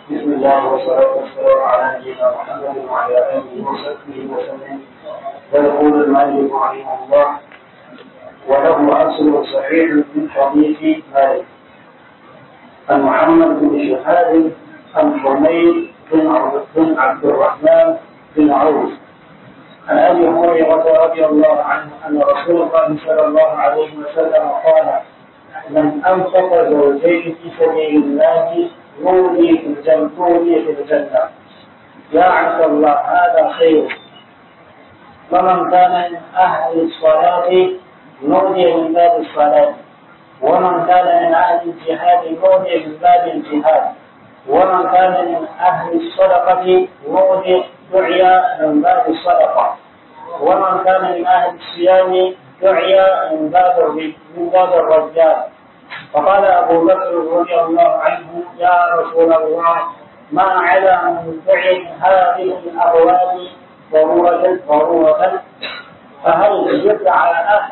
بسم الله والصلاة والسلام على نبينا محمد وعلى آله وصحبه وسلم. ويقول المؤلف رحمه الله: وله أصل صحيح من حديث مالك عن محمد بن شهاب عن حميد بن عبد الرحمن بن عوف عن أبي هريرة رضي الله عنه أن رسول الله صلى الله عليه وسلم قال: من أنفق زوجين في سبيل الله نودي في الجنة يا عبد الله هذا خير. ومن كان من أهل الصلاة نودي من باب الصلاة، ومن كان من أهل الجهاد نودي من باب الجهاد، ومن كان من أهل الصدقة نودي دعي من باب الصدقة، ومن كان من أهل الصيام دعي من باب الرجال. فقال أبو بكر رضي الله عنه: يا رسول الله، ما على من دعي من هذه الأبواب ضرورة فهل يدعى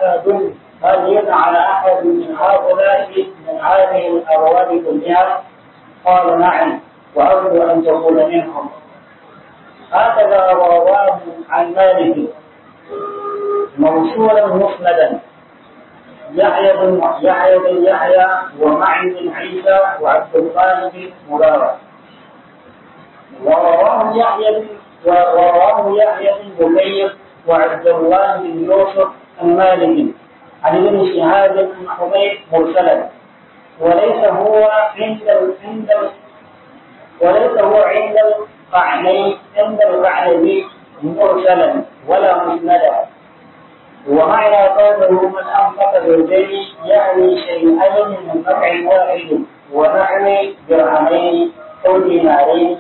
أحد من هذه الأبواب كلها؟ قال: نعم، وأرجو أن تكون منهم. هكذا رواه عن مالك موصولا مسندا يحيى بن يحيى ومعن بن عيسى وعبد الله بن مبارك. ورواه يحيى بن بكير وعبد الله بن يوسف عن مالك عن ابن شهاب بن حميد مرسلا، وليس هو عند القعنبي مرسلا ولا مسندا. ومعنى قوله من أنفق زوجين يعني شيئين من نفع واحد ونحو درهمين أو دينارين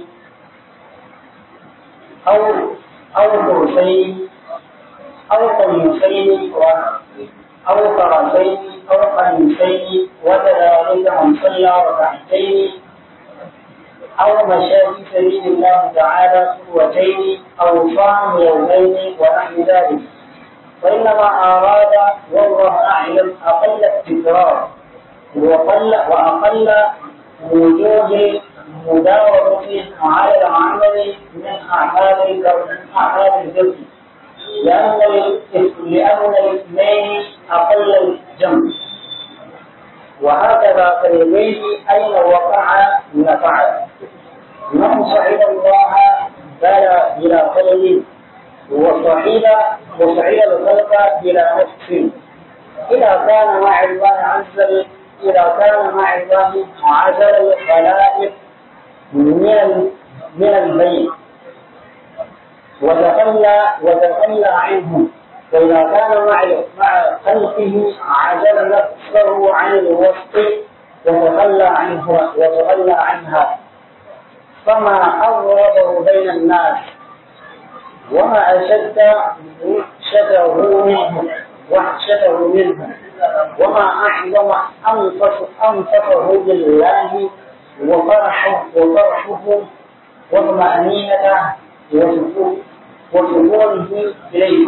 أو قرصين أو قميصين أو فرسين أو قميصين، وكذلك من صلى ركعتين أو مشى في سبيل الله تعالى خطوتين أو صام يومين ونحو ذلك. وإنما أراد والله أعلم أقل التكرار وأقل وجوه مداومة على العمل من أعمال الجسد، لأن الاثنين أقل الجمع. وهكذا فالبيت أين وقع نفع. من صعد الله بلا خلل وصعد الخلق بلا نفس. إذا كان مع الله عزل الخلائق من البيت وتخلى عنه، وإذا كان مع خلقه عزل نفسه عن الوسط وتخلى عنها. فما أغربه بين الناس وما أشد وحشته منه وما أعظم أنفسه بالله وفرحه وطمأنينته وسكونه إليه.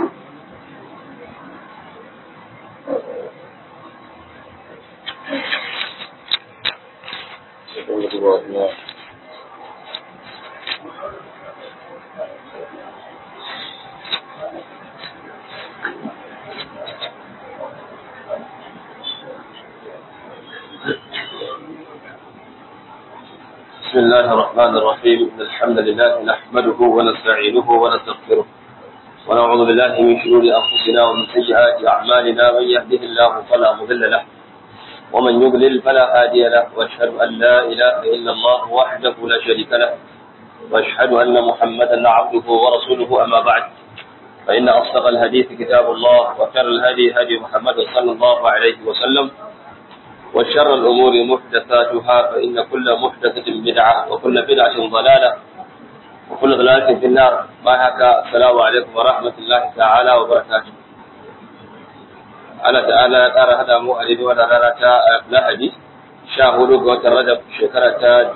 بسم الله الرحمن الرحيم. الحمد لله نحمده ونستعينه ونستغفره ونعوذ بالله من شرور أنفسنا ومن سيئات أعمالنا. من يهده الله فلا مضل له ومن يضلل فلا هادي له، وأشهد أن لا إله إلا الله وحده لا شريك له، وأشهد أن محمدا عبده ورسوله. أما بعد، فإن أصدق الحديث كتاب الله، وخير الهدي هدي محمد صلى الله عليه وسلم، وشر الأمور محدثاتها، فإن كل محدثة بدعة وكل بدعة ضلالة وكل ضلالة في النار. السلام عليكم ورحمة الله تعالى وبركاته. Allah ta'ala ya ƙara haɗa mu a daidai wannan rana ta Lahadi 14 ga watan Rajab shekara ta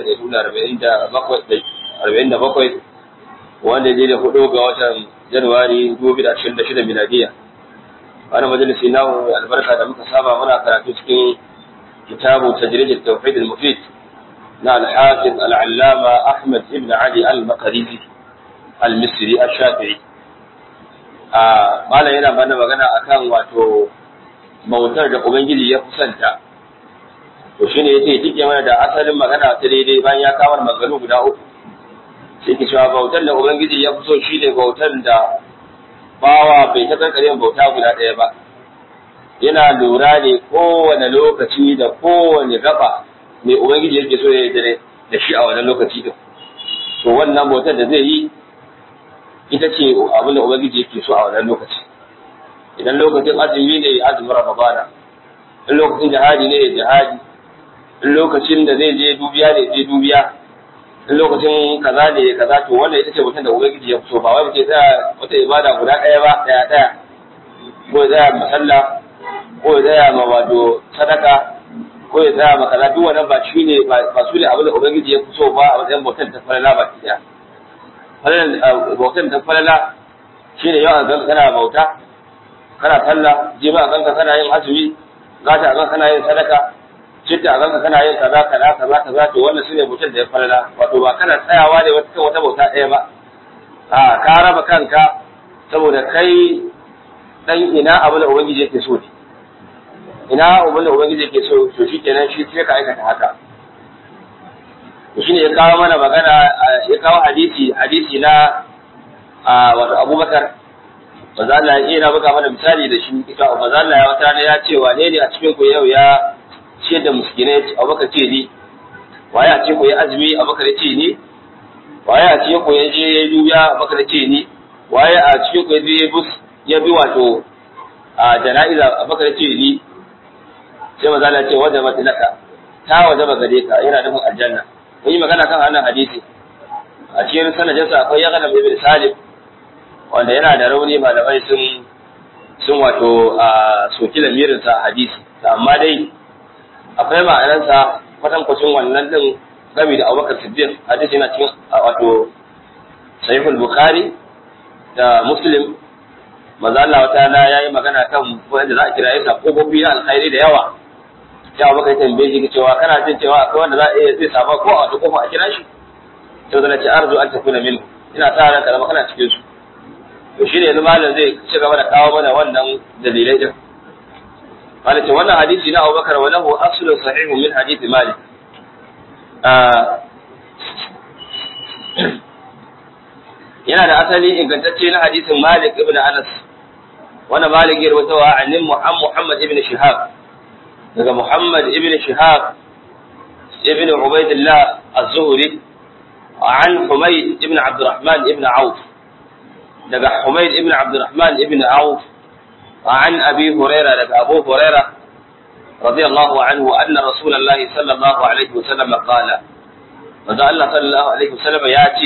1447 wanda ya da 4 ga watan Januwari 2026 miladiya. Wannan majalisi namu albarka da muka saba muna karatu cikin kitabu tajrid at-tauhid al-mufid na al-hafiz al-allama Ahmad ibn Ali al-Maqrizi al-Misri al-Shafi'i. Malam yana bana magana akan wato bautar da Ubangiji ya kusanta. To shine yace dike mana da asalin magana ta daidai bayan ya kawo maganganu guda uku. Sai ke cewa bautar da Ubangiji ya fi so shine bautar da bawa bai ta karkare bauta guda ɗaya ba. Yana lura ne kowane lokaci da kowane gaba mai Ubangiji yake so ya dare da shi a wannan lokaci din. To wannan bautar da zai yi ita ce abin da Ubangiji yake so a wannan lokaci. Idan lokacin azumi ne azumin Ramadana, in lokacin jihadi ne jihadi, in lokacin da zai je dubiya ne je dubiya, in lokacin kaza ne kaza, to wannan ita ce mutum da Ubangiji ya so, ba wai mutum tsaya wata ibada guda ɗaya ba ɗaya ko ya tsaya masalla ko ya tsaya ma wato sadaka ko ya tsaya ma kaza, duk wannan ba shi ne ba su ne abin da Ubangiji ya so ba a wajen bautan ta falala ba ɗaya. Bautan ta falala shi ne yawan ganka kana bauta, kana sallah, jiba a ganka kana yin azumi, gata a ganka kana yin sadaka, citta a ganka kana yin kaza, to wannan shine mutum da ya falala, wato ba kana tsayawa ne wata bauta ɗaya ba. Ka raba kanka saboda kai dan ina abin da Ubangiji yake so ne. Ina abin da Ubangiji yake so, to shikenan shi sai ka aikata haka. Shine ya kawo mana magana, ya kawo hadisi na wato Abubakar. Manzo Allah yana buga mana misali da shi, ita manzo Allah ya wata ne ya ce wane ne a cikin ku yau ya ce da miskinai, Abubakar ce ni. Waye a cikin ku ya azumi, Abubakar ce ni. Waye a cikin ku ya je ya dubiya, Abubakar ce ni. Waye a cikin ku ya je ya bi wato jana'iza, Abubakar ce ni. Sai manzo Allah ya ce wajaba laka, ta wajaba gare ka, yana nufin aljanna. Mun yi magana kan wannan hadisi. A cikin sanadinsa akwai Yaghnam ibn Salim, wanda yana da rauni, malamai sun wato soki lamirinsa a hadisi, amma dai akwai ma'anarsa kwatankwacin wannan din game da Abubakar Siddiq. Hadisi yana cikin wato Sahih al-Bukhari da Muslim. Manzo Allah ta'ala yayi magana kan wanda za a kira yasa kofofi na alkhairi da yawa. Ya Abubakar tambaye shi cewa kana jin cewa akwai wanda zai saba ko a wata kofa a kira shi? Sai zan ce arzu an tafi na min, ina sa ranka zama kana cikin su. To shi ne yanzu malam zai ci gaba da kawo mana wannan dalilai din. Malam ce wannan hadisi na Abubakar wa lahu aslun sahihun min hadisi Malik. Yana da asali ingantacce na hadisin Malik ibn Anas. Wannan Malik ya rawaito wa annin Muhammad ibn Shihab. Daga Muhammad ibn Shihab ibn Ubaidillah az-Zuhri عن حميد ibn Abdurrahman ibn Auf. daga Humayd ibn Abdurrahman ibn Auf an Abi Hurairah daga Abu Hurairah radiyallahu anhu anna Rasulullah sallallahu alaihi wasallam qala manzo Allah sallallahu alaihi wasallam ya ce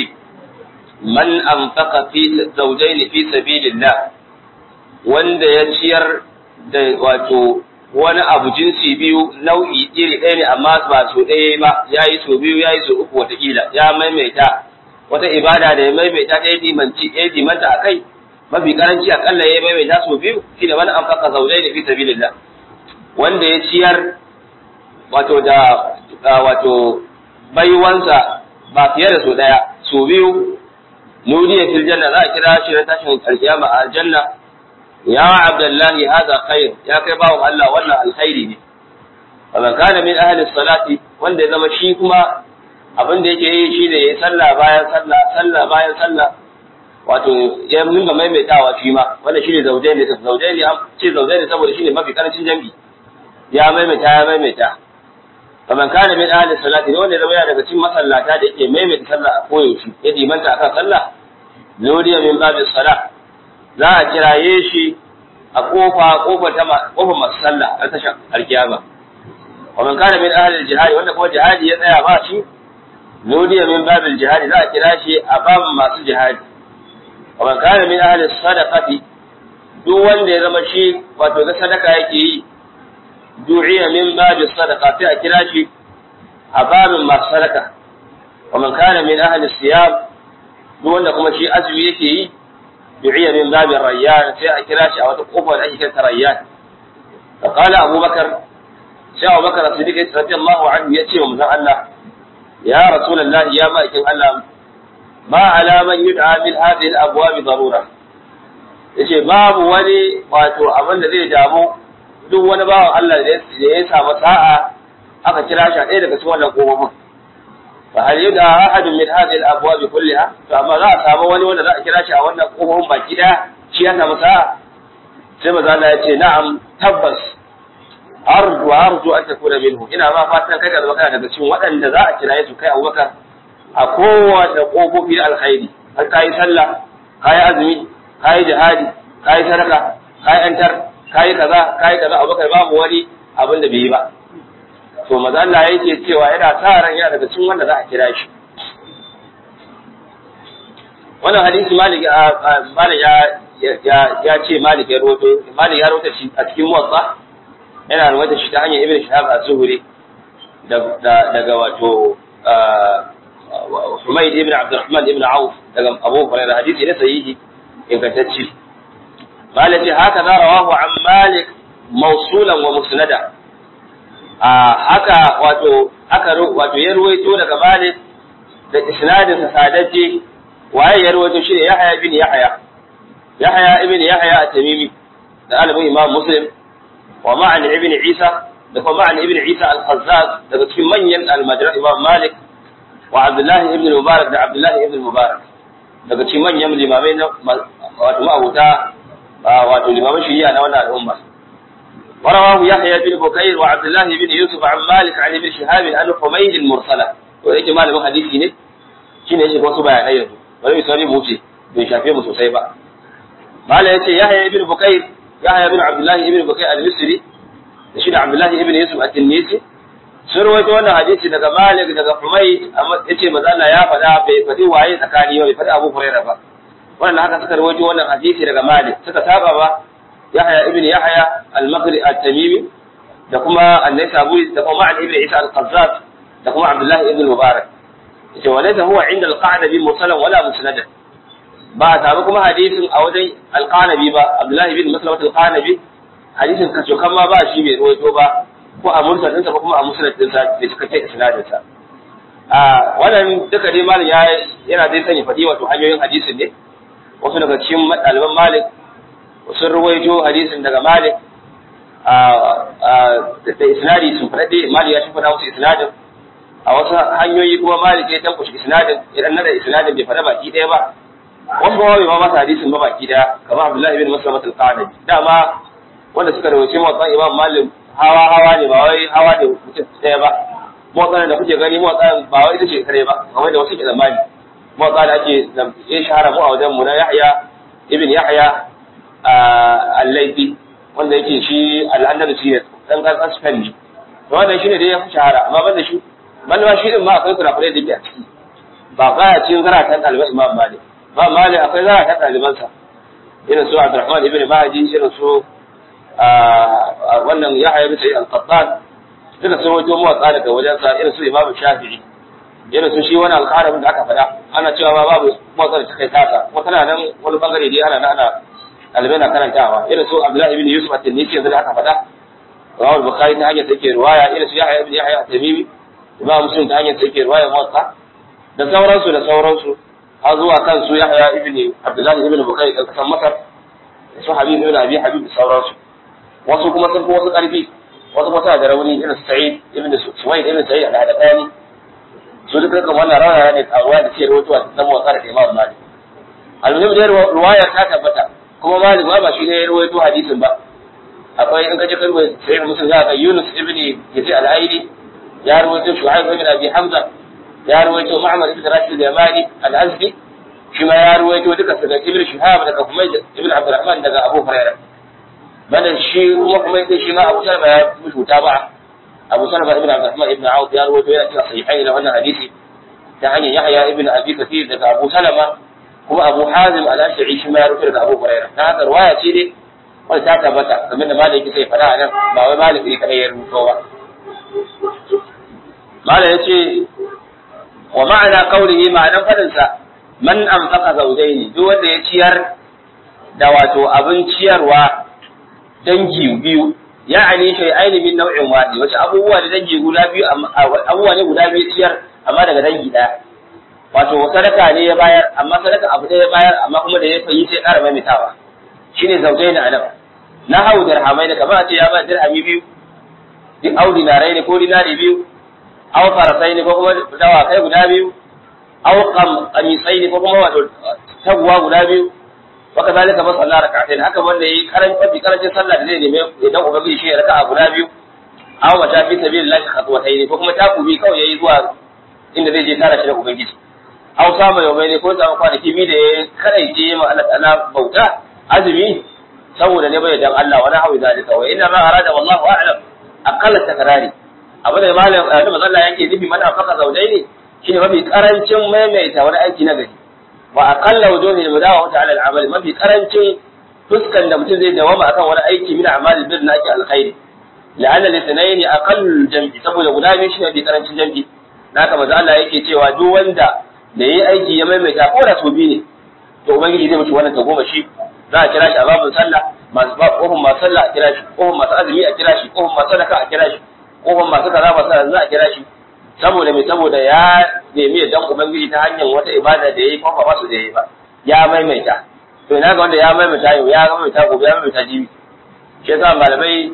man anfaqa fi zawjayn fi sabilillah, wanda ya ciyar da wato wani abu jinsi biyu nau'i iri ɗaya ne amma ba so ɗaya ba, yayi so biyu yayi so uku, watakila ya maimaita wata ibada da ya maimaita ta ya dimanta a kai, mafi karanci akalla ya maimaita su biyu, shi da wani an faka zaune da fi sabilillah, wanda ya ciyar wato da wato baiwansa ba fiye da so ɗaya, so biyu, nudiya fil janna, za a kira shi na tashin alkiyama a aljanna, ya abdullahi hadha khair, ya kai bawo Allah wannan alkhairi ne. Faman kana min ahli salati, wanda ya zama shi kuma abin da yake yi shi ne ya yi sallah bayan sallah, wato ya nuna maimaitawa shi ma, wanda shi ne zaujai ne saboda shi ne mafi karancin jam'i, ya maimaita. Faman kana min ahli salati, ne wanda ya zama yana daga cikin masallata da yake maimaita sallah a koyaushe, ya dimanta akan sallah, nuriya min babis salah, za a kiraye shi a kofar masu sallah a tashar alkiyama. Faman kana min ahli jihadi, wanda kuma jihadi ya tsaya ba shi, nudiya min babil jihadi, za a kira shi a babin masu jihadi. Wa man kana min ahli sadaqati, duk wanda ya zama shi wato ga sadaka yake yi, du'iya min babil sadaqa, sai a kira shi a babin masu sadaka. Wa man kana min ahli siyam, duk wanda kuma shi azumi yake yi, du'iya min babil rayyan, sai a kira shi a wata kofa da ake kira rayyan. Fa qala Abubakar, sai Abubakar As-Siddiq radiyallahu anhu ya ce wa manzon Allah, ya rasulullahi ya ma'aikin Allah ma alaman yud'a min hadhihi al-abwab darura yace babu wani wato abin da zai damu duk wani bawan Allah da ya samu sa'a aka kira shi a ɗaya daga cikin wannan kofofin fa hal yud'a ahadun min hadhihi al-abwab kullaha to amma za a samu wani wanda za a kira shi a wannan kofofin baki daya shi ya samu sa'a sai manzo Allah ya ce na'am tabbas arju an takuna minhu ina ma fatan kai ka zama kana daga cikin waɗanda za a kira su kai Abubakar a kowace kofofi alkhairi har kai sallah kai azumi kai jihadi kai sadaka kai antar kai kaza Abubakar babu wani abin da bai yi ba to manzo Allah yake cewa yana sa ran yana daga cikin wanda za a kira shi wannan hadisi Malik ya ce Malik ya rawaito shi a cikin Muwatta yana rawaita shi ta hanyar Ibn Shihab az-Zuhri daga wato Humayd ibn Abdurrahman ibn Auf daga Abu Hurairah hadisi ne sahihi ingantacce Malik haka da rawahu an Malik mawsulan wa musnada haka wato ya ruwaito daga Malik da isnadin sa sadaje waye ya ruwaito shi ne Yahya ibn Yahya at-Tamimi da alimin Imam Muslim wa ma'an ibn Isa da kuma ma'an ibn Isa al-Khazzaz daga cikin manyan al-Madra Imam Malik wa Abdullah ibn Mubarak da Abdullah ibn Mubarak daga cikin manyan limamai na wato ma'abuta wato limaman shari'a na wannan al'umma ورواه يحيى بن بكير وعبد الله بن يوسف عن مالك عن ابن شهاب عن حميد المرسلة to yake malamin hadisi ne shine yake wasu bayanai yanzu bari misali mu ce bai shafe mu sosai ba mala yace Yahya ibn Bukayr Yahya ibn Abdullah ibn Bukayr al-Misri da shi da Abdullah ibn Yusuf at-Tinnisi sun rawaito wannan hadisi daga Malik daga Humayd amma yace manzo Allah ya faɗa bai faɗi waye tsakani ba bai faɗi Abu Hurairah ba wannan haka suka rawaito wannan hadisi daga Malik suka saba ba Yahya ibn Yahya al-Maghri at-Tamimi da kuma An-Nasa'i da kuma Ma'an ibn Isa al-Qazzaz da kuma Abdullah ibn Mubarak yace walaysa huwa inda al-Qanabi mursalan wala musnadan ba ta kuma hadisin a wajen al-Qanabi ba Abdullah ibn Maslamat al-Qanabi hadisin kace kan ma ba shi bai ruwaito ba ko a mursal ɗinsa ko kuma a musnad ɗinsa da cikakken isnadin sa wannan duka dai malam yana dai sanya fadi wato hanyoyin hadisin ne wasu daga cikin ɗaliban Malik sun ruwaito hadisin daga Malik da isnadi sun faɗaɗe Malik ya shimfiɗa musu isnadin a wasu hanyoyi kuma Malik ya tankushe isnadin idan na da isnadin bai faɗa baki ɗaya ba wasu kuma bai ma masa hadisin ba baki ɗaya kamar Abdullah ibn Maslamat al-Qanabi dama wanda suka rawaito motsan Imam Malik hawa ne ba wai hawa da mutum ɗaya ba motsan da kuke gani motsan ba wai ita ce kare ba kamar da wasu ke zamani motsan da ake ya shahara mu a wajen mu na Yahya ibn Yahya al-Laythi wanda yake shi al-Andalusi ne dan kasar Spain ne to wannan shine dai ya fi shahara amma banda shi malama shi din ma akwai kurakurai da ke a ciki ba baya cikin zaratan ɗaliban Imam Malik ba Malik akwai zaratan ɗalibansa irin su Abdurrahman ibn Mahdi irin su wannan Yahya ibn Sa'id al-Qattan duka sun wato muwatsa daga wajen sa irin su Imam Shafi'i irin su shi wani alƙalamin da aka faɗa ana cewa ma babu muwatsa da ta kai taka wata na nan wani bangare dai ana ɗalibai na karantawa irin su Abdullah ibn Yusuf at-Tinnisi yanzu da aka faɗa Rawal Bukhari ta hanyar take riwaya irin su Yahya ibn Yahya at-Tamimi Imam Muslim ta hanyar take riwaya muwatsa da sauransu har zuwa kan su Yahya ibn Abdullah ibn Bukhari da kasan Masar su Habib ibn Abi Habib da sauransu wasu kuma sun fi wasu ƙarfi wasu kuma suna da rauni irin Sa'id ibn Suwaid ibn Sa'id al-Hadani su duka kan wannan rawaya ne a ruwaya da ke rawaito a cikin muwatsa da Imam Malik al-muhim da ruwaya ta tabbata kuma Malik ba shi ne ya rawaito hadisin ba akwai in kaje kalmar Sa'id Muslim za ka Yunus ibn Yazid al-Aili ya rawaito Shu'aib ibn Abi Hamza ya rawaito Muhammad ibn Rashid al-Yamani al-Azdi shi ma ya rawaito duka daga Ibn Shihab daga Humayd ibn Abdurrahman daga Abu Hurairah bana shi kuma Humayd shi ma Abu Salama ya mututa ba Abu Salama ibn Abdurrahman ibn Auf ya rawaito yana cewa sahihai da wannan hadisi ta hanyar Yahya ibn Abi Kathir daga Abu Salama kuma Abu Hazim al-Ash'ari shi ma ya rawaito daga Abu Hurairah ta haka riwaya ce dai wanda ta tabbata kamar da maliki sai fada nan ba wai maliki ne kadai ya rubuto ba malai yace wa ma'ana qawlihi ma'anan fadin sa man anfaqa zawjaini duk wanda ya ciyar da wato abin ciyarwa dangi biyu ya'ani shay'aini min naw'in wahid wace abubuwa da dangi guda biyu abubuwa ne guda biyu ciyar amma daga dangi daya wato sadaka ne ya bayar amma sadaka abu ɗaya ya bayar amma kuma da ya fayi sai ƙara maimaitawa shine zaujaini anan na hau dirhamai da kamar a ce ya ba dirhami biyu duk au dinarai ne ko dinari biyu au farasai ne ko kuma dawakai guda biyu au qamisai ne ko kuma wato taguwa guda biyu waka zalika ba sallah rak'atayn haka wanda yayi karancin sallah da zai neme idan ubangiji shi ya raka'a guda biyu aw mata fi sabilillahi khatwatayn ko kuma takubi kawai yayi zuwa inda zai je tara shi da ubangiji aw sama yawmai ne ko sama kwanaki biyu da ya karaice ma Allah ta'ala bauta azumi saboda ne bai dan Allah wani hawi zalika wa inna ma arada wallahu a'lam aqalla takrari abu da malam da Allah yake nufi mana faka zaudaini shine mafi karancin maimaita wani aiki na gari wa aqalla wujuhi al-mudawa ta'ala al-amal mafi karancin fuskan da mutum zai dawama akan wani aiki min a'mal bir na ake alkhairi la'anna litnayn aqall jam'i saboda guda biyu shine mafi karancin jam'i naka manzo Allah yake cewa duk wanda da yayi aiki ya maimaita ko da so biyu ne to ubangiji zai mutu wannan ta goma shi za a kira shi a babin sallah masu ba kofin masu sallah a kira shi kofin masu azumi a kira shi kofin masu sadaka a kira shi kofin masu kaza masu za a kira shi saboda me saboda ya nemi dan ubangiji ta hanyar wata ibada da yayi kuma ba su da yayi ba ya maimaita to ina ga wanda ya maimaita yau ya maimaita gobe ya maimaita jibi shi yasa malamai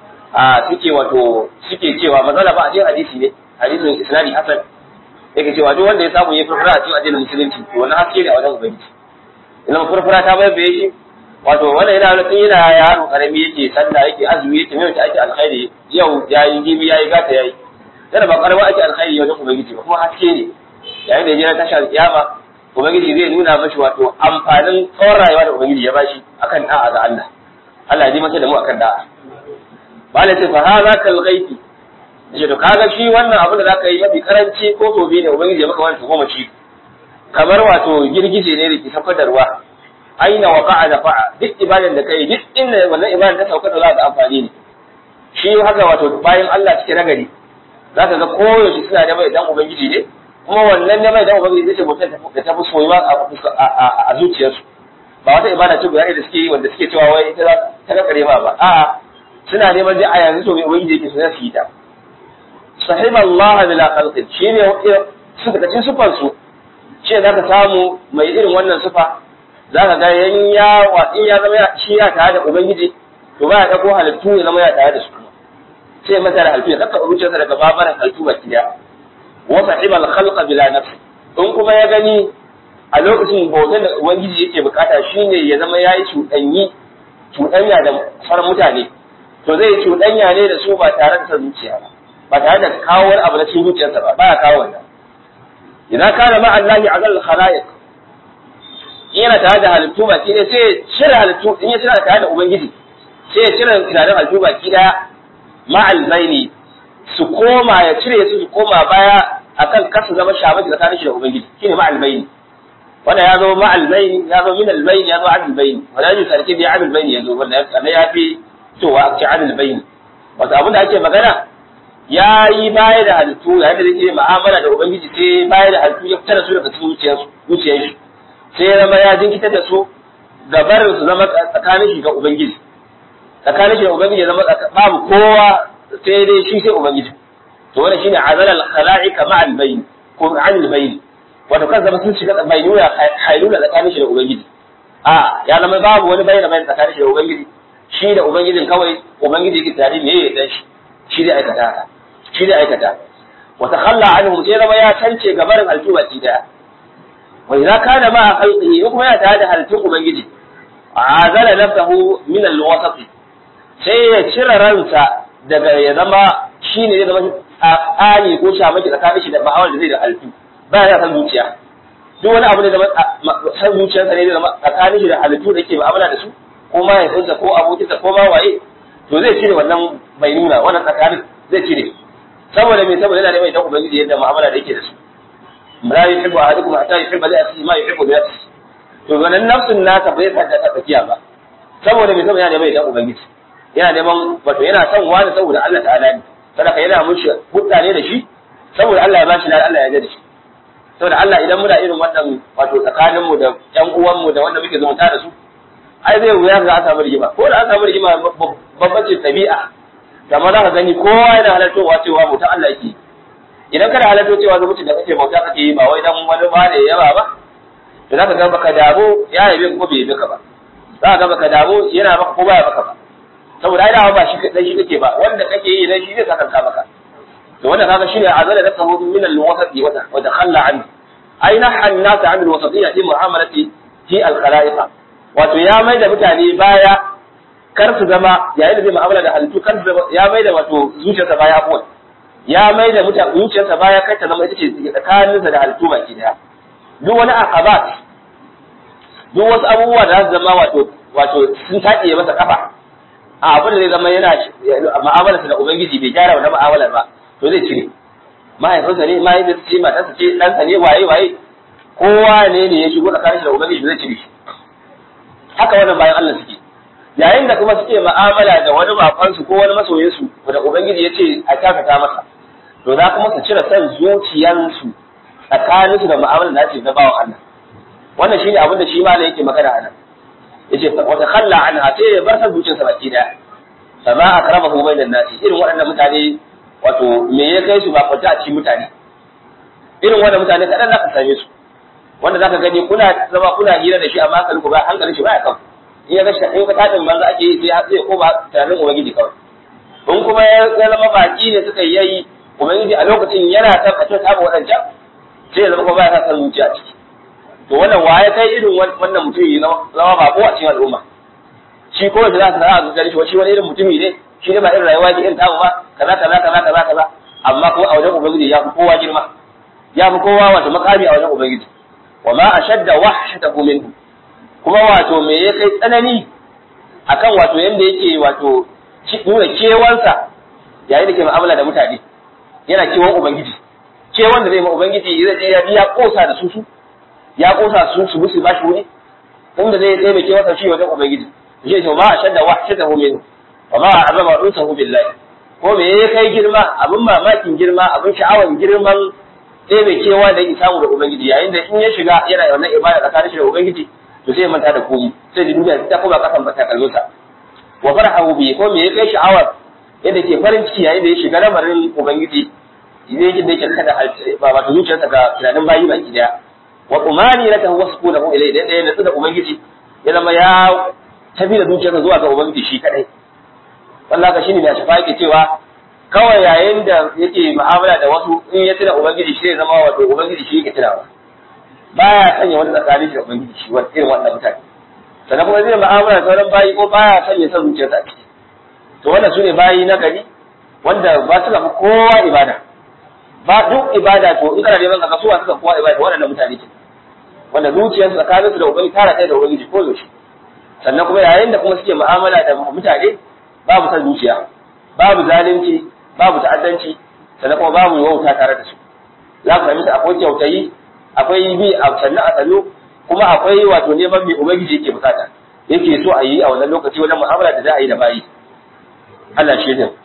suke cewa matsala ba a cikin hadisi ne hadisin isnadi hasan yake cewa duk wanda ya samu yayi furfura a cikin addinin musulunci to wannan haske ne a wajen ubangiji idan furfura ta bai shi wato wannan yana nufin yana yaro karami yake sallah yake azumi yake maimaita ake alkhairi yau yayi jibi yayi gata yayi yana ba karwa ake alkhairi wajen ubangiji ba kuma haske ne yayin da ya je na tashar kiyama ubangiji zai nuna mashi wato amfanin tsawon rayuwa da ubangiji ya bashi akan da'a ga Allah Allah ya ji masa da mu akan da'a bala ce fa hadha kal ghaibi yace to kaga shi wannan abin da zaka yi mafi karanci ko tobe ne ubangiji ya maka wani goma shi kamar wato girgije ne da ke saukar da ruwa aina waqa'a da fa'a duk ibadan da kai duk inda wannan ibadan ta saukar da za ta amfani ne shi haka wato bayan Allah cike nagari za ka ga koyaushe suna da mai dan ubangiji ne kuma wannan ne mai dan ubangiji zai ce mutum da ta fi soyuwa a zuciyarsu ba wata ibada ce guda da suke yi wanda suke cewa wai ita ta ga kare ba a'a suna neman dai a yanzu to mai ubangiji yake so su yi ta sahiba Allah bila khalqin shine suka tacin sufar su ce za ka samu mai irin wannan sufa za ka ga in ya zama shi ya tare da ubangiji to ba ya dago halittu ya zama ya tare da su sai mata da halittu ya saka zuciyarsa daga babaran halittu baki daya wa sahibal khalqa bila nafs in kuma ya gani a lokacin bautan da ubangiji yake bukata shine ya zama yayi cuɗanya da sauran mutane to zai cuɗanya ne da su ba tare da zuciya ba tare da kawo wani abu na cikin zuciyarsa ba baya kawo wannan idan kana ma Allahi azal khalaiq yana tare da halittu baki daya sai ya cire halittu in ya cire tare da ubangiji sai ya cire tunanin halittu baki daya ma'al baini su koma ya cire su koma baya akan kasu zama shamaki tsakanin shi da ubangiji shine ma'al baini wanda ya zo ma'al baini ya zo min al baini ya zo adil baini wanda yaji sarki da adil baini ya zo wanda ya fi cewa a cikin adil baini wato abin da ake magana ya yi baya da halittu yayin da zai mu'amala da ubangiji sai baya da halittu ya fitar da su daga cikin zuciyar shi sai ya zama ya jinkita da su gabarin su zama tsakanin shi ga ubangiji tsakanin shi da ubangiji ya zama babu kowa sai dai shi sai ubangiji to wannan shine azal al khalaiqa ma al bayn ko an al bayn wato kan zama sun shiga bayyuna hailula tsakanin shi da ubangiji ya zama babu wani bayyana bayan tsakanin shi da ubangiji shi da ubangijin kawai ubangiji yake tare me ya dan shi da aikata wa takhalla anhu sai zama ya tance gabarin altuba daya wa idza kana ma khalqihi kuma ya tare da halittun ubangiji azala nafsahu min al wasat sai ya cire ransa daga ya zama shi ne ya zama tsani ko shamaki tsakanin shi da ma'awar da zai da halittu ba ya san zuciya duk wani abu da zama san zuciyarsa ne zai zama tsakanin shi da halittu da yake mu'amala da su ko ma ya tsinsa ko abokinsa ko ma waye to zai cire wannan bai nuna wannan tsakanin zai cire saboda me saboda yana da mai dan ubangiji yadda mu'amala da yake da su la yuhibbu ahadukum hatta yuhibba li akhihi ma yuhibbu li nafsihi to wannan nafsin nasa bai san da tsakiya ba saboda me saboda yana da mai dan ubangiji yana neman wato yana son wani saboda Allah ta'ala ne sadaka yana mushi hudda ne da shi saboda Allah ya bashi Allah ya da shi saboda Allah idan muna irin wannan wato tsakanin mu da ƴan uwan mu da wanda muke zumunta da su ai zai wuya ga a samu rigima ko da an samu rigima babban ce tabi'a kamar za ka gani kowa yana halartowa cewa mutan Allah yake idan kana halatto cewa zumuncin da kake bauta kake yi ba wai dan wani ba ne yaba ba to zaka ga baka damu ya yabe ko bai yabe ka ba, zaka ga baka damu yana maka ko baya maka ba, saboda ai dawo ba shi kake ba, wanda kake yi dan shi zai saka ka maka. to wannan kaga shine azala da sahu min al-wasati wa takhalla an aina an-nas an al-wasatiyya fi mu'amalati fi al-khalaiq, wato ya mai da mutane baya kar su zama yayin da zai mu'amala da halittu, kar su ya mai da wato zuciyarsa baya kuwa, ya mai da mutane zuciyarsa baya kai ta zama ita ce tsakaninsa da halittu baki daya. duk wani akabat, duk wasu abubuwa da za su zama wato sun taƙiye masa kafa a abin da zai zama yana mu'amalarsa da ubangiji bai gyara wannan mu'amalar ba to zai cire. mahaifinsa ne, mahaifinsa ce, matarsa ce, ɗansa ne, waye kowa ne ya shigo tsakanin shi da ubangiji zai cire shi. haka wannan bayan Allah suke, yayin da kuma suke mu'amala da wani bakonsu ko wani masoyinsu da ubangiji ya ce a takata masa, to za kuma su cire san zuciyarsu tsakaninsu da mu'amalar da ake na bawan Allah. wannan shine abin da shi ma yake magana a nan, yace wata khalla anha, sai ya bar san zuciyarsa baki daya. sama akramahu bainan nasi, irin waɗannan mutane wato me ya kai su ba kwanta a cikin mutane, irin wannan mutane kadan za ka same su, wanda zaka gani kuna zama kuna hira da shi amma hankalinku ba hankalin shi baya kan, in ya ga shi in ka tadin banza ake yi sai zai koma tunanin ubangiji kawai. in kuma ya zama baki ne suka yi ubangiji a lokacin yana tabbatar ta wadancan, sai ya zama kuma baya san zuciya ciki. to wannan waye kai irin wannan mutumi zama bako a cikin al'umma, shi ko da za ka ga gari shi wani irin mutumi ne, shi ne ba irin rayuwa ke irin tamu ba, kaza amma kuma a wajen ubangiji ya fi kowa girma, ya fi kowa wato makami a wajen ubangiji. wa ma ashadda wahshatahu minhu, kuma wato me ya kai tsanani akan wato yanda yake wato nuna kewansa yayin da ke mu'amala da mutane, yana kewan ubangiji, kewan da zai ma ubangiji zai je ya kosa da su ya kosa su musu ba shi wuri, inda zai taimake masa shi wajen ubangiji. shi ce ma ashadda wahshatahu minhu wa ma azama rusuhu billahi, ko me ya kai girma, abin mamakin girma, abin sha'awan girman taimakewa da yake samu da ubangiji yayin da in ya shiga yana wannan ibada tsakanin shi da ubangiji, to sai manta da komai, sai da duniya ta kuma kasan bata kallusa. wa farhahu bi, ko me ya kai sha'awar yadda ke farin ciki yayin da ya shiga lamarin ubangiji, yake da yake kada ba wato zuciyarsa ga tunanin bayi baki daya. wa umani la tawassu lahu ilayhi, da ya natsu da ubangiji ya zama ya tafi da zuciyarsa zuwa ga ubangiji shi kadai. wallahi ka shine da shafa yake cewa kawai yayin da yake mu'amala da wasu in ya tuna ubangiji shi zai zama wato ubangiji shi yake tunawa, baya sanya wani tsakanin da ubangiji shi wani irin wannan mutane. sannan kuma zai mu'amala da sauran bayi ko baya sanya san zuciyarsa a ciki. to wannan sune bayi na gari wanda ba su ga kowa ibada, ba duk ibada to in kana neman ka kasuwa suka kowa ibada waɗannan mutane ke, wanda zuciyarsu tsakanin su da ubangiji tara kai da ubangiji ko yaushe. sannan kuma yayin da kuma suke mu'amala da mutane babu san zuciya, babu zalunci, babu ta'addanci, sannan kuma babu wauta tare da su. za ku fahimta akwai kyautayi, akwai bi a sannan a sannu, kuma akwai wato neman mai ubangiji yake bukata, yake so a yi a wannan lokaci wajen mu'amala da za a yi da bayi. Allah shi ne.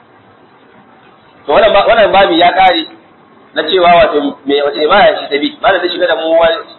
to wannan babi ya kare na cewa wato me wace ibada shi ta bi, malam zai shiga da mu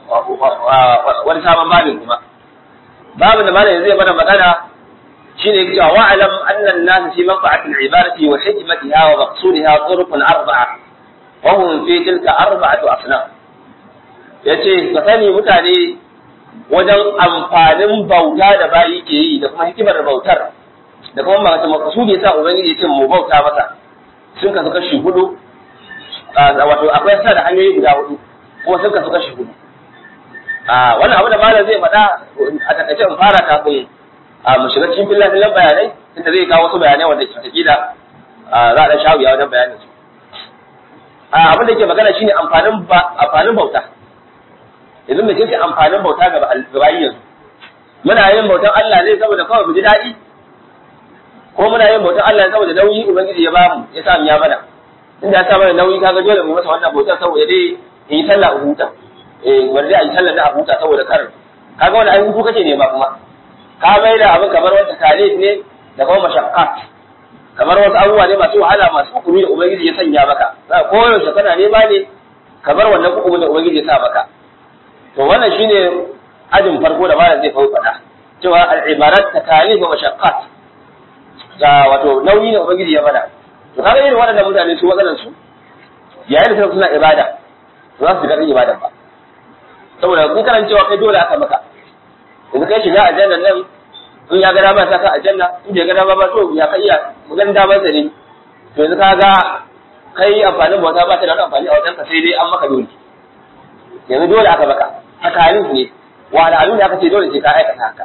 wani sabon babin kuma. babin da malam zai mana magana shine yake cewa wa'alam anna an-nas fi manfa'ati al-ibadati wa hikmatiha wa maqsudiha turqun arba'a wa hum fi tilka arba'atu asnaf. yace ka sani mutane wajen amfanin bauta da bayi ke yi da kuma hikimar bautar da kuma maqsudi yasa ubangiji ya ce mu bauta masa sun kasu kashi hudu, wato akwai sa da hanyoyi guda hudu kuma sun kasu kashi hudu. wannan abu da malam zai faɗa a takaice in fara kafin mu shiga cikin fillan bayanai, inda zai kawo wasu bayanai wanda wataƙila za a ɗan sha wuya wajen bayanin su. abin da ke magana shine amfanin bauta. yanzu me kike amfanin bauta ga bayi yanzu? muna yin bautan Allah ne saboda kawai mu ji daɗi, ko muna yin bautan Allah ne saboda nauyi ubangiji ya bamu ya sa mu ya mana? inda ya sa mana nauyi kaga dole mu masa wannan bautar saboda dai in yi sallah a huta, wanda dai a yi sallah da a huta saboda kar kaga wani ayyuka kake ne ba kuma ka mai da abin kamar wata talib ne da kuma mashaqqat, kamar wasu abubuwa ne masu wahala masu hukumi da ubangiji ya sanya maka. za ko yaushe kana nema ne kamar wannan hukumi da ubangiji ya sa maka. to wannan shine ajin farko da malam zai faɗa cewa al-ibarat takalif wa mashaqqat, ga wato nauyi ne ubangiji ya bada. to kaga irin waɗannan mutane su waɗannan su yayin da suna ibada za su ga ibadan ba saboda kun kana cewa kai dole aka maka yanzu kai shiga aljanna nan in ya ga dama ya saka aljanna in bai ga dama ba to ya kai iya magan damar sa ne to yanzu ka ga kai amfanin bauta ba ta da amfani a wajen ka sai dai an maka dole yanzu dole aka maka haka halin ne wa al'adu ne aka ce dole sai ka aikata haka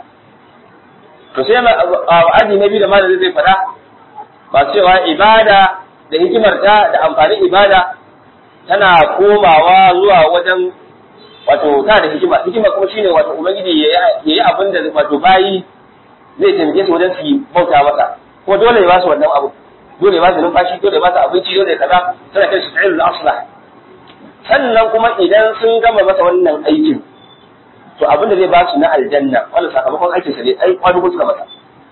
to sai aji na biyu da malamin zai faɗa ba cewa ibada da hikimarta da amfanin ibada tana komawa zuwa wajen wato ta da hikima kuma shine wato ubangiji yayi abin da wato bayi zai taimake su wajen su bauta masa ko dole ya ba su wannan abu dole ya ba su numfashi dole ya ba su abinci dole kaza sai kai su ta'il al-aslah sannan kuma idan sun gama masa wannan aikin to abin da zai ba su na aljanna wannan sakamakon aikin sa ne ai kwado suka masa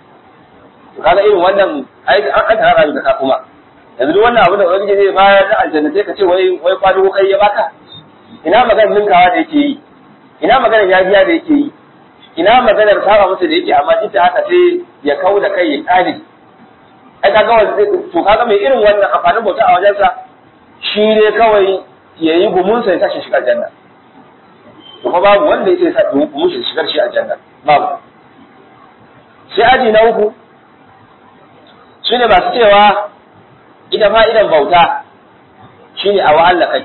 to kaga irin wannan ai an tara da ka kuma yanzu duk wannan abin da ubangiji zai bayar na aljanna sai ka ce wai kwado kai ya baka ina maganar ninkawa da yake yi ina maganar yajiya da yake yi ina maganar saba masa da yake amma duk da haka sai ya kau da kai ya kare ai kaga to kaga mai irin wannan amfanin bauta a wajensa shi ne kawai yayi gumun sa ya tashi shiga aljanna to kuma babu wanda yake sa gumun shi shigar shi aljanna babu sai aji na uku shine masu cewa ita fa'idan bauta shine a wahala kai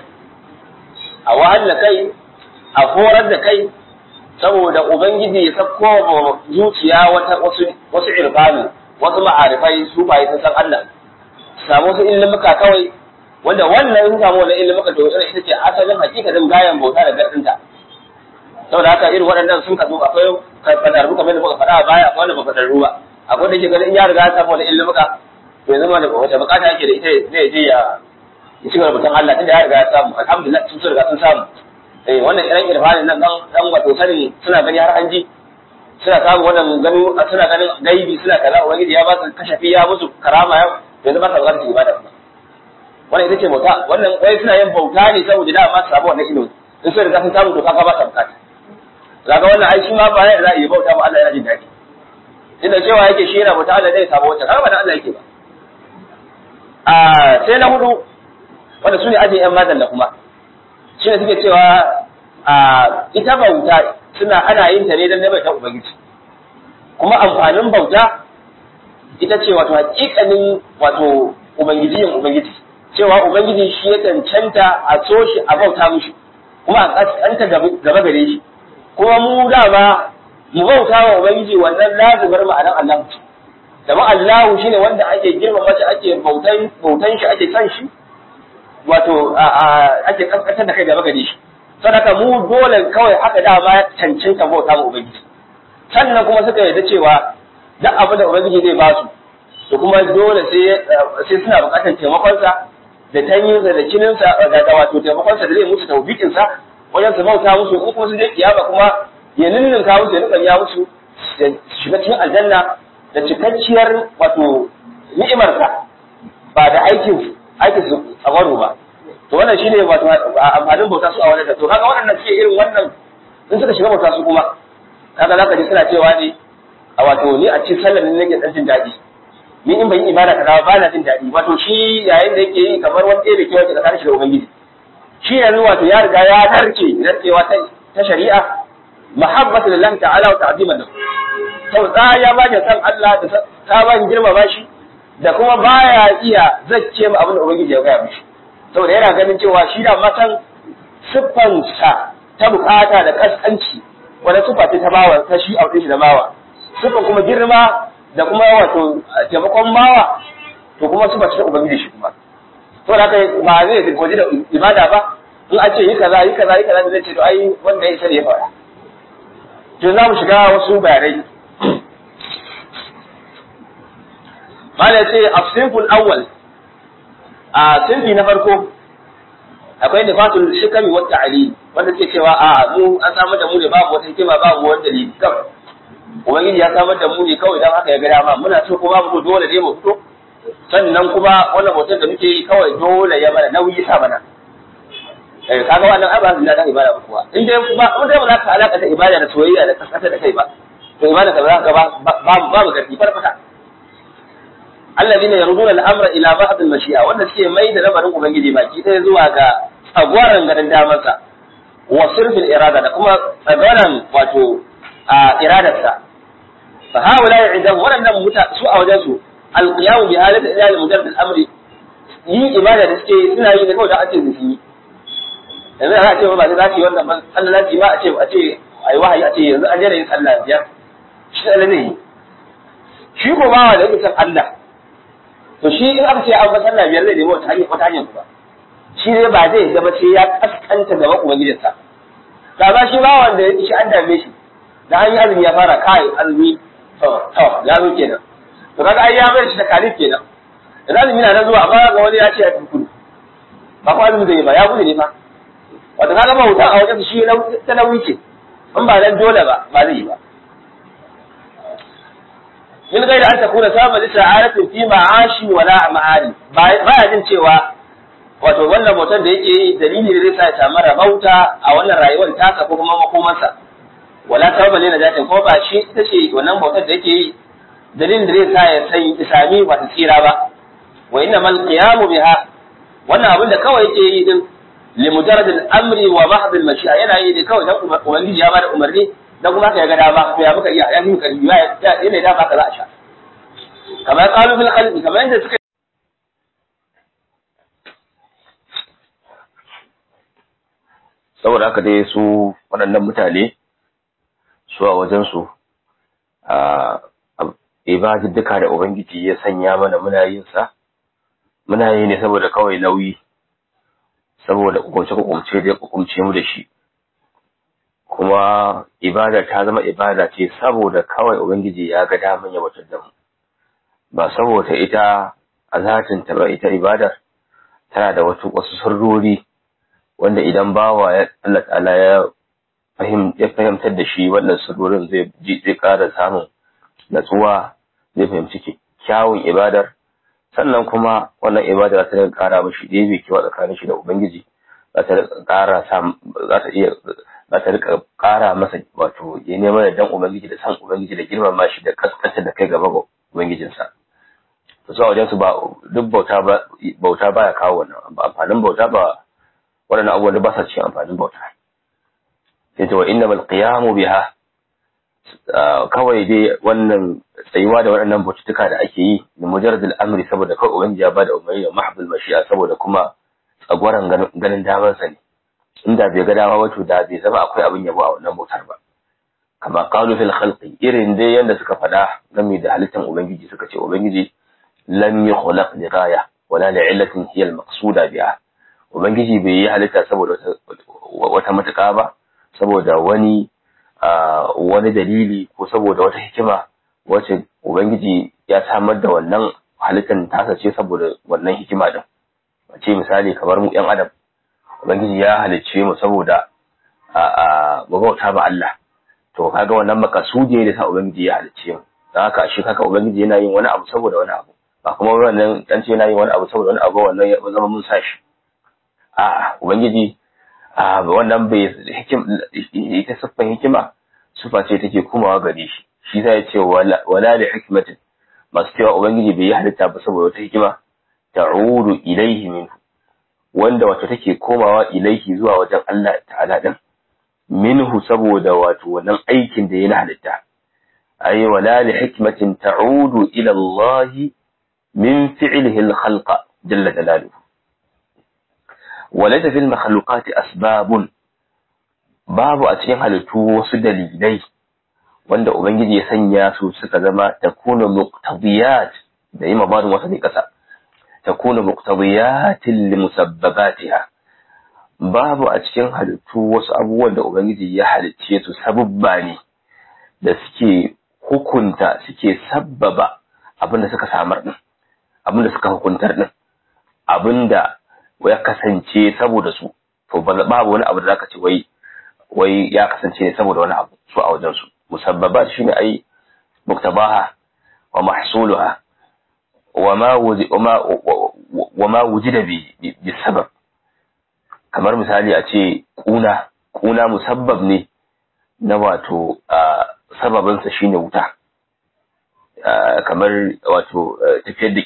a wahala kai a horar da kai saboda ubangiji ya sako zuciya wasu irfani wasu ma'arifai su ba sun san Allah samu wasu ilimuka kawai wanda wannan in samu wannan ilimuka to ita ce asalin hakikatin gayan bauta da gardinta saboda haka irin waɗannan sun kaso akwai fadarru kamar da muka faɗa baya akwai wanda ba fadarru ba akwai da ke ganin in ya riga ya samu wannan ilimuka to yanzu ma da wata bukata yake da ita zai je ya ci gaba mutum Allah tunda ya riga ya samu alhamdulillah sun riga sun samu wannan irin irfanin nan dan wato sanin suna gani har an ji suna samu wannan gano suna ganin gaibi suna kaza ubangiji ya ba su kashafi ya musu karama yau yanzu ba sa bukatar su ibada ba wannan ita ce bauta wannan wai suna yin bauta ne saboda da ma su samu wannan ilimi in sun riga sun samu to kaga ba sa bukata kaga wannan ai shi ma ba ya za a yi bauta ba Allah yana jin daɗi inda cewa yake shi yana bauta Allah zai samu wata kaga ba da Allah yake ba sai na hudu wanda su ne ajin yan matan da kuma shi ne suke cewa ita bauta ana yin ta ne don neman ta ubangiji kuma amfanin bauta ita ce wato hakikanin wato ubangijiyin ubangiji cewa ubangiji shi ya cancanta a so shi a bauta mishi kuma a kaskanta gaba gare shi kuma mu dama mu bauta wa ubangiji wannan lazimar ma'anar Allah da Allah shine wanda ake girmama shi ake bautan shi ake san shi wato ake kaskantar da kai gaba gare shi saboda mu dole kawai haka dama ya cancanta bauta wa ubangiji sannan kuma suka yarda cewa duk abin da ubangiji zai ba su to kuma dole sai suna buƙatar taimakonsa da tanyinsa da kininsa da wato taimakonsa da zai musu tawfiqinsa wajen su bauta musu in kuma su je kiyama kuma ya ninninka musu ya rubanya musu shiga cikin aljanna da cikakkiyar wato ni'imarsa ba da aikin su tsawaro ba to wannan shine wato amfanin bauta su a wannan to kaga waɗannan suke irin wannan in suka shiga bauta su kuma kaga zaka ji suna cewa ne a wato ni a cikin sallar ne nake dan jin daɗi ni in ban yi ibada kaza ba na jin daɗi wato shi yayin da yake yi kamar wani ɗaya da ke wace tsakanin shi da ubangiji shi yanzu wato ya riga ya narkewa ta shari'a mahabbatu lillahi ta'ala wa ta'ziman lahu sau ya ba da san Allah da sabon girmama shi da kuma baya iya zacce mu abin da ubangiji ya gaya mishi saboda yana ganin cewa shi da matan siffansa ta bukata da kaskanci wanda siffa ta bawa ta shi aure shi da bawa siffan kuma girma da kuma wato taimakon bawa to kuma siffa ta ubangiji shi kuma saboda haka ba zai gwaji da ibada ba in a ce yi kaza da zai ce to ai wanda ya sani ya fara to za mu shiga wasu bayanai Mala ce a sinful awwal a sinfi na farko akwai nifatul shikami wa ta'ali wanda ke cewa a mu an samar da mu ne babu wata hikima babu wani dalili kawai ubangiji ya samar da mu ne kawai dan haka ya ga dama muna so kuma mu dole ne mu fito sannan kuma wannan bautar da muke yi kawai dole ya mana nauyi sa mana kaga wannan ai ba da ibada ba kuwa in dai ba za ka alaka ta ibada da soyayya da kaskata da kai ba to ibada ka za ka ba babu gardi farfata alladhina yarduna al-amra ila ba'd al-mashi'a wanda suke mai da lamarin ubangiji baki ɗaya zuwa ga tsagwaran garin damansa wa sirfil irada da kuma tsagwaran wato iradarsa fa haula ya'idam waɗannan su a wajen su al-qiyam bi halati ilal mujarrad al-amri yin ibada da suke suna yi da kawai da ake zuci yanzu ana ce ba za su yi wannan ba Allah za su yi ba a ce ai wahayi a ce yanzu an jera yin sallah biyar shi Allah ne yi shi ko bawa da yake san Allah to shi in aka ce an ba sallah biyar zai nemi wata hanyar ba shi ne ba zai gaba sai ya kaskanta gaban ubangijinsa da ba shi bawan da yake shi an dame shi da an yi azumi ya fara kai azumi to ya zo kenan to kaga ai ya bai shi da kalif kenan da azumi na zuwa amma ga wani ya ce ya kudu ba ko azumi zai ba ya gudu ne fa wato kaga ba wuta a wajen shi ta nauyi ce in ba dan dole ba zai yi ba min gaida an takuna samun lisa'aratin fi ma'ashi wala ma'ali baya jin cewa wato wannan bautar da yake yi dalili da zai sa ya samu rabauta a wannan rayuwar tasa ko kuma makomansa wala tawba ne na jatin ko ba shi ita ce wannan bautar da yake yi dalilin da zai sa ya sami ba ta tsira ba wa inna mal qiyamu biha wannan abin da kawai yake yi din li mujarrad al-amri wa mahdh al-mashi'a yana yi da kawai dan ubangiji ya bada umarni dan kuma ka ga dama to ya muka iya ya fi muka ya ne da ba ka za a sha kamar qalu bil qalbi kamar yadda suka saboda haka dai su waɗannan mutane su a wajensu a ibadudduka da ubangiji ya sanya mana muna yi ne saboda kawai nauyi saboda kukumce da kukumce mu da shi kuma ibada ta zama ibada ce saboda kawai ubangiji ya ga daman ya wutar da mu ba saboda ita a zatinta ba ita ibadar tana da wasu sirrori wanda idan bawa Allah ta'ala ya fahimtar da shi wannan sirrorin zai ƙara samun natsuwa zai fahimci kyawun ibadar sannan kuma wannan ibada za ta ƙara mashi ɗebe kewa tsakanin shi da ubangiji za ta rika ƙara masa wato ya nema da dan ubangiji da san ubangiji da girmama shi da kaskanta da kai gaba ga ubangijinsa to a wajen su ba duk bauta baya kawo wannan amfanin bauta ba waɗannan abubuwan da ba sa cikin amfanin bauta sai ta wa innamal qiyamu biha kawai dai wannan tsayuwa da waɗannan bautuka da ake yi da mujarradul amri saboda kawai ubangiji ya bada umarni da mahdhul mashi'a saboda kuma tsagwaran ganin damansa ne inda bai ga dama wato da bai zama akwai abin yabo a wannan bautar ba kama qalu fil khalqi irin dai yanda suka faɗa game da halittar ubangiji suka ce ubangiji lam yukhlaq li ghaya wala li illatin hiya al maqsuda biha ubangiji bai yi halitta saboda wata matuƙa ba saboda wani dalili ko saboda wata hikima wacce ubangiji ya samar da wannan halittar tasa ce saboda wannan hikima din ce misali kamar mu yan adam ubangiji ya halicce mu saboda mu bauta ba Allah to kaga wannan makasudi ne da sa ubangiji ya halicce mu dan haka shi kaka ubangiji yana yin wani abu saboda wani abu ba kuma wannan dan ce yana yin wani abu saboda wani abu wannan ya zama mun sa shi ubangiji wannan bai ita siffan hikima sufa ce take komawa gare shi shi sai ya ce wala li hikmatin masu cewa ubangiji bai yi halitta ba saboda wata hikima ta'udu ilaihi minhu wanda wato take komawa ilaihi zuwa wajen Allah ta'ala din minhu saboda wato wannan aikin da yana halitta ay wala li hikmatin ta'udu ila Allah min fi'lihi al-khalqa jalla jalaluhu walaysa fil makhluqati asbabun babu a cikin halittu wasu dalilai wanda ubangiji ya sanya su suka zama takunu muqtadiyat da yi mabarin wasa ne kasa takunu muqtadiyatin li musabbabatiha babu a cikin halittu wasu abubuwan da ubangiji ya halicce su sababba ne da suke hukunta suke sabbaba abinda suka samar din abinda suka hukuntar din abinda ya kasance saboda su to babu wani abu da zaka ce wai ya kasance ne saboda wani abu su a wajen su musabbabat shine ai muktabaha wa mahsuluha وما وجد بسبب kamar misali a ce kuna musabbab ne na wato sababinsa shine wuta kamar wato tafiyar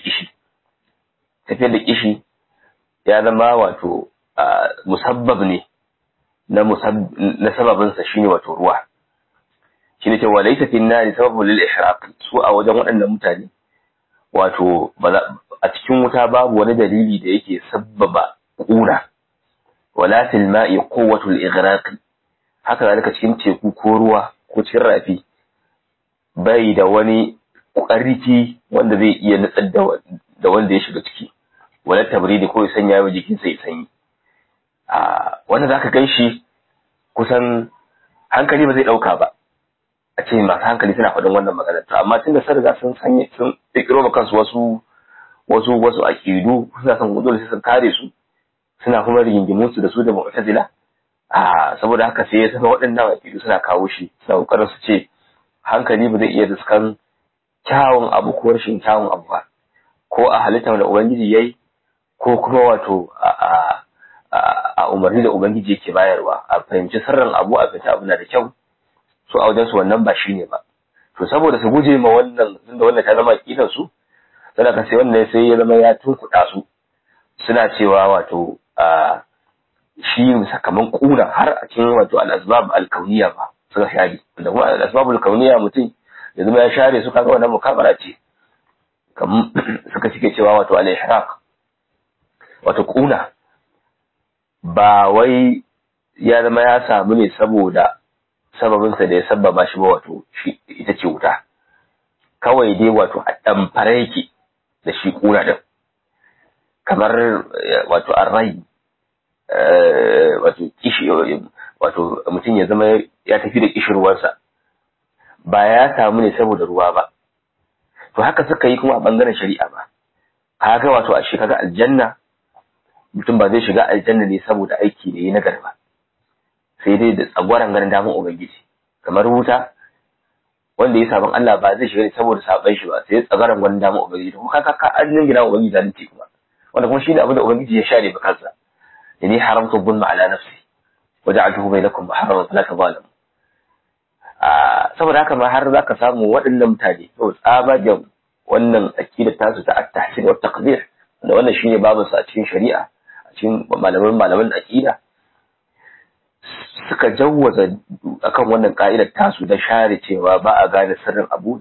da kishi ya zama wato musabbab ne na sababinsa shine wato ruwa shine cewa laysa fi nari sababun lil ihraq su a wajen waɗannan mutane wato a cikin wuta babu wani dalili da yake sabbaba ƙuna wala fil ma'i quwwatul ighraq haka zalika cikin teku ko ruwa ko cikin rafi bai da wani ƙarfi wanda zai iya nutsar da wanda ya shiga ciki wala tabridi ko ya sanya wa jikinsa ya sanyi wanda zaka ganshi kusan hankali ba zai dauka ba a ce masu hankali suna faɗin wannan magana to amma tunda sun riga sun kirkiro ma kansu wasu aqidu suna son dole sai sun kare su suna kuma rigingimun su da su da mu'tazila saboda haka sai ya zama waɗannan aqidu suna kawo shi suna kokarin su ce hankali ba zai iya riskan kyawun abu ko rashin kyawun abu ba ko a halittar da ubangiji yayi ko kuma wato a umarni da ubangiji yake bayarwa a fahimci sirrin abu a fita abu na da kyau so a wajen su wannan ba shine ba to saboda su guje ma wannan tunda wannan ta zama aqidar su sai ka sai wannan sai ya zama ya tunkuɗa su suna cewa wato shi sakamakon kuna har a cikin wato al-asbab al-kauniyya ba suka share da kuma al-asbab al-kauniyya mutum ya zama ya share su kaga wannan mukabara ce kamar suka cike cewa wato al-ihraq wato kuna ba wai ya zama ya samu ne saboda sababinsa da ya sabbaba shi ba wato shi ita ce wuta kawai dai wato a ɗamfare yake da shi kuna din kamar wato arrai wato kishi wato mutum ya zama ya tafi da kishirwarsa ba ya samu ne saboda ruwa ba to haka suka yi kuma a bangaren shari'a ba kaga wato a shi kaga aljanna mutum ba zai shiga aljanna ne saboda aiki da yi na garba sai dai da tsagwaran ganin damun ubangiji kamar wuta wanda ya sabon Allah ba zai shiga ne saboda saban shi ba sai tsagwaran ganin damun ubangiji kuma ka annin gidan ubangiji zalunci kuma wanda kuma shine abin da ubangiji ya share ba kansa yani haramtu dhulma ala nafsi waja'altuhu bainakum muharraman fala tadhalamu saboda haka ma har zaka samu waɗannan mutane to tsabagen wannan akidar tasu ta at-tahsin wa taqdir da wannan shine babu sa a cikin shari'a a cikin malaman aqida suka jawwaza akan wannan ka'idar tasu da share cewa ba a gane sirrin abu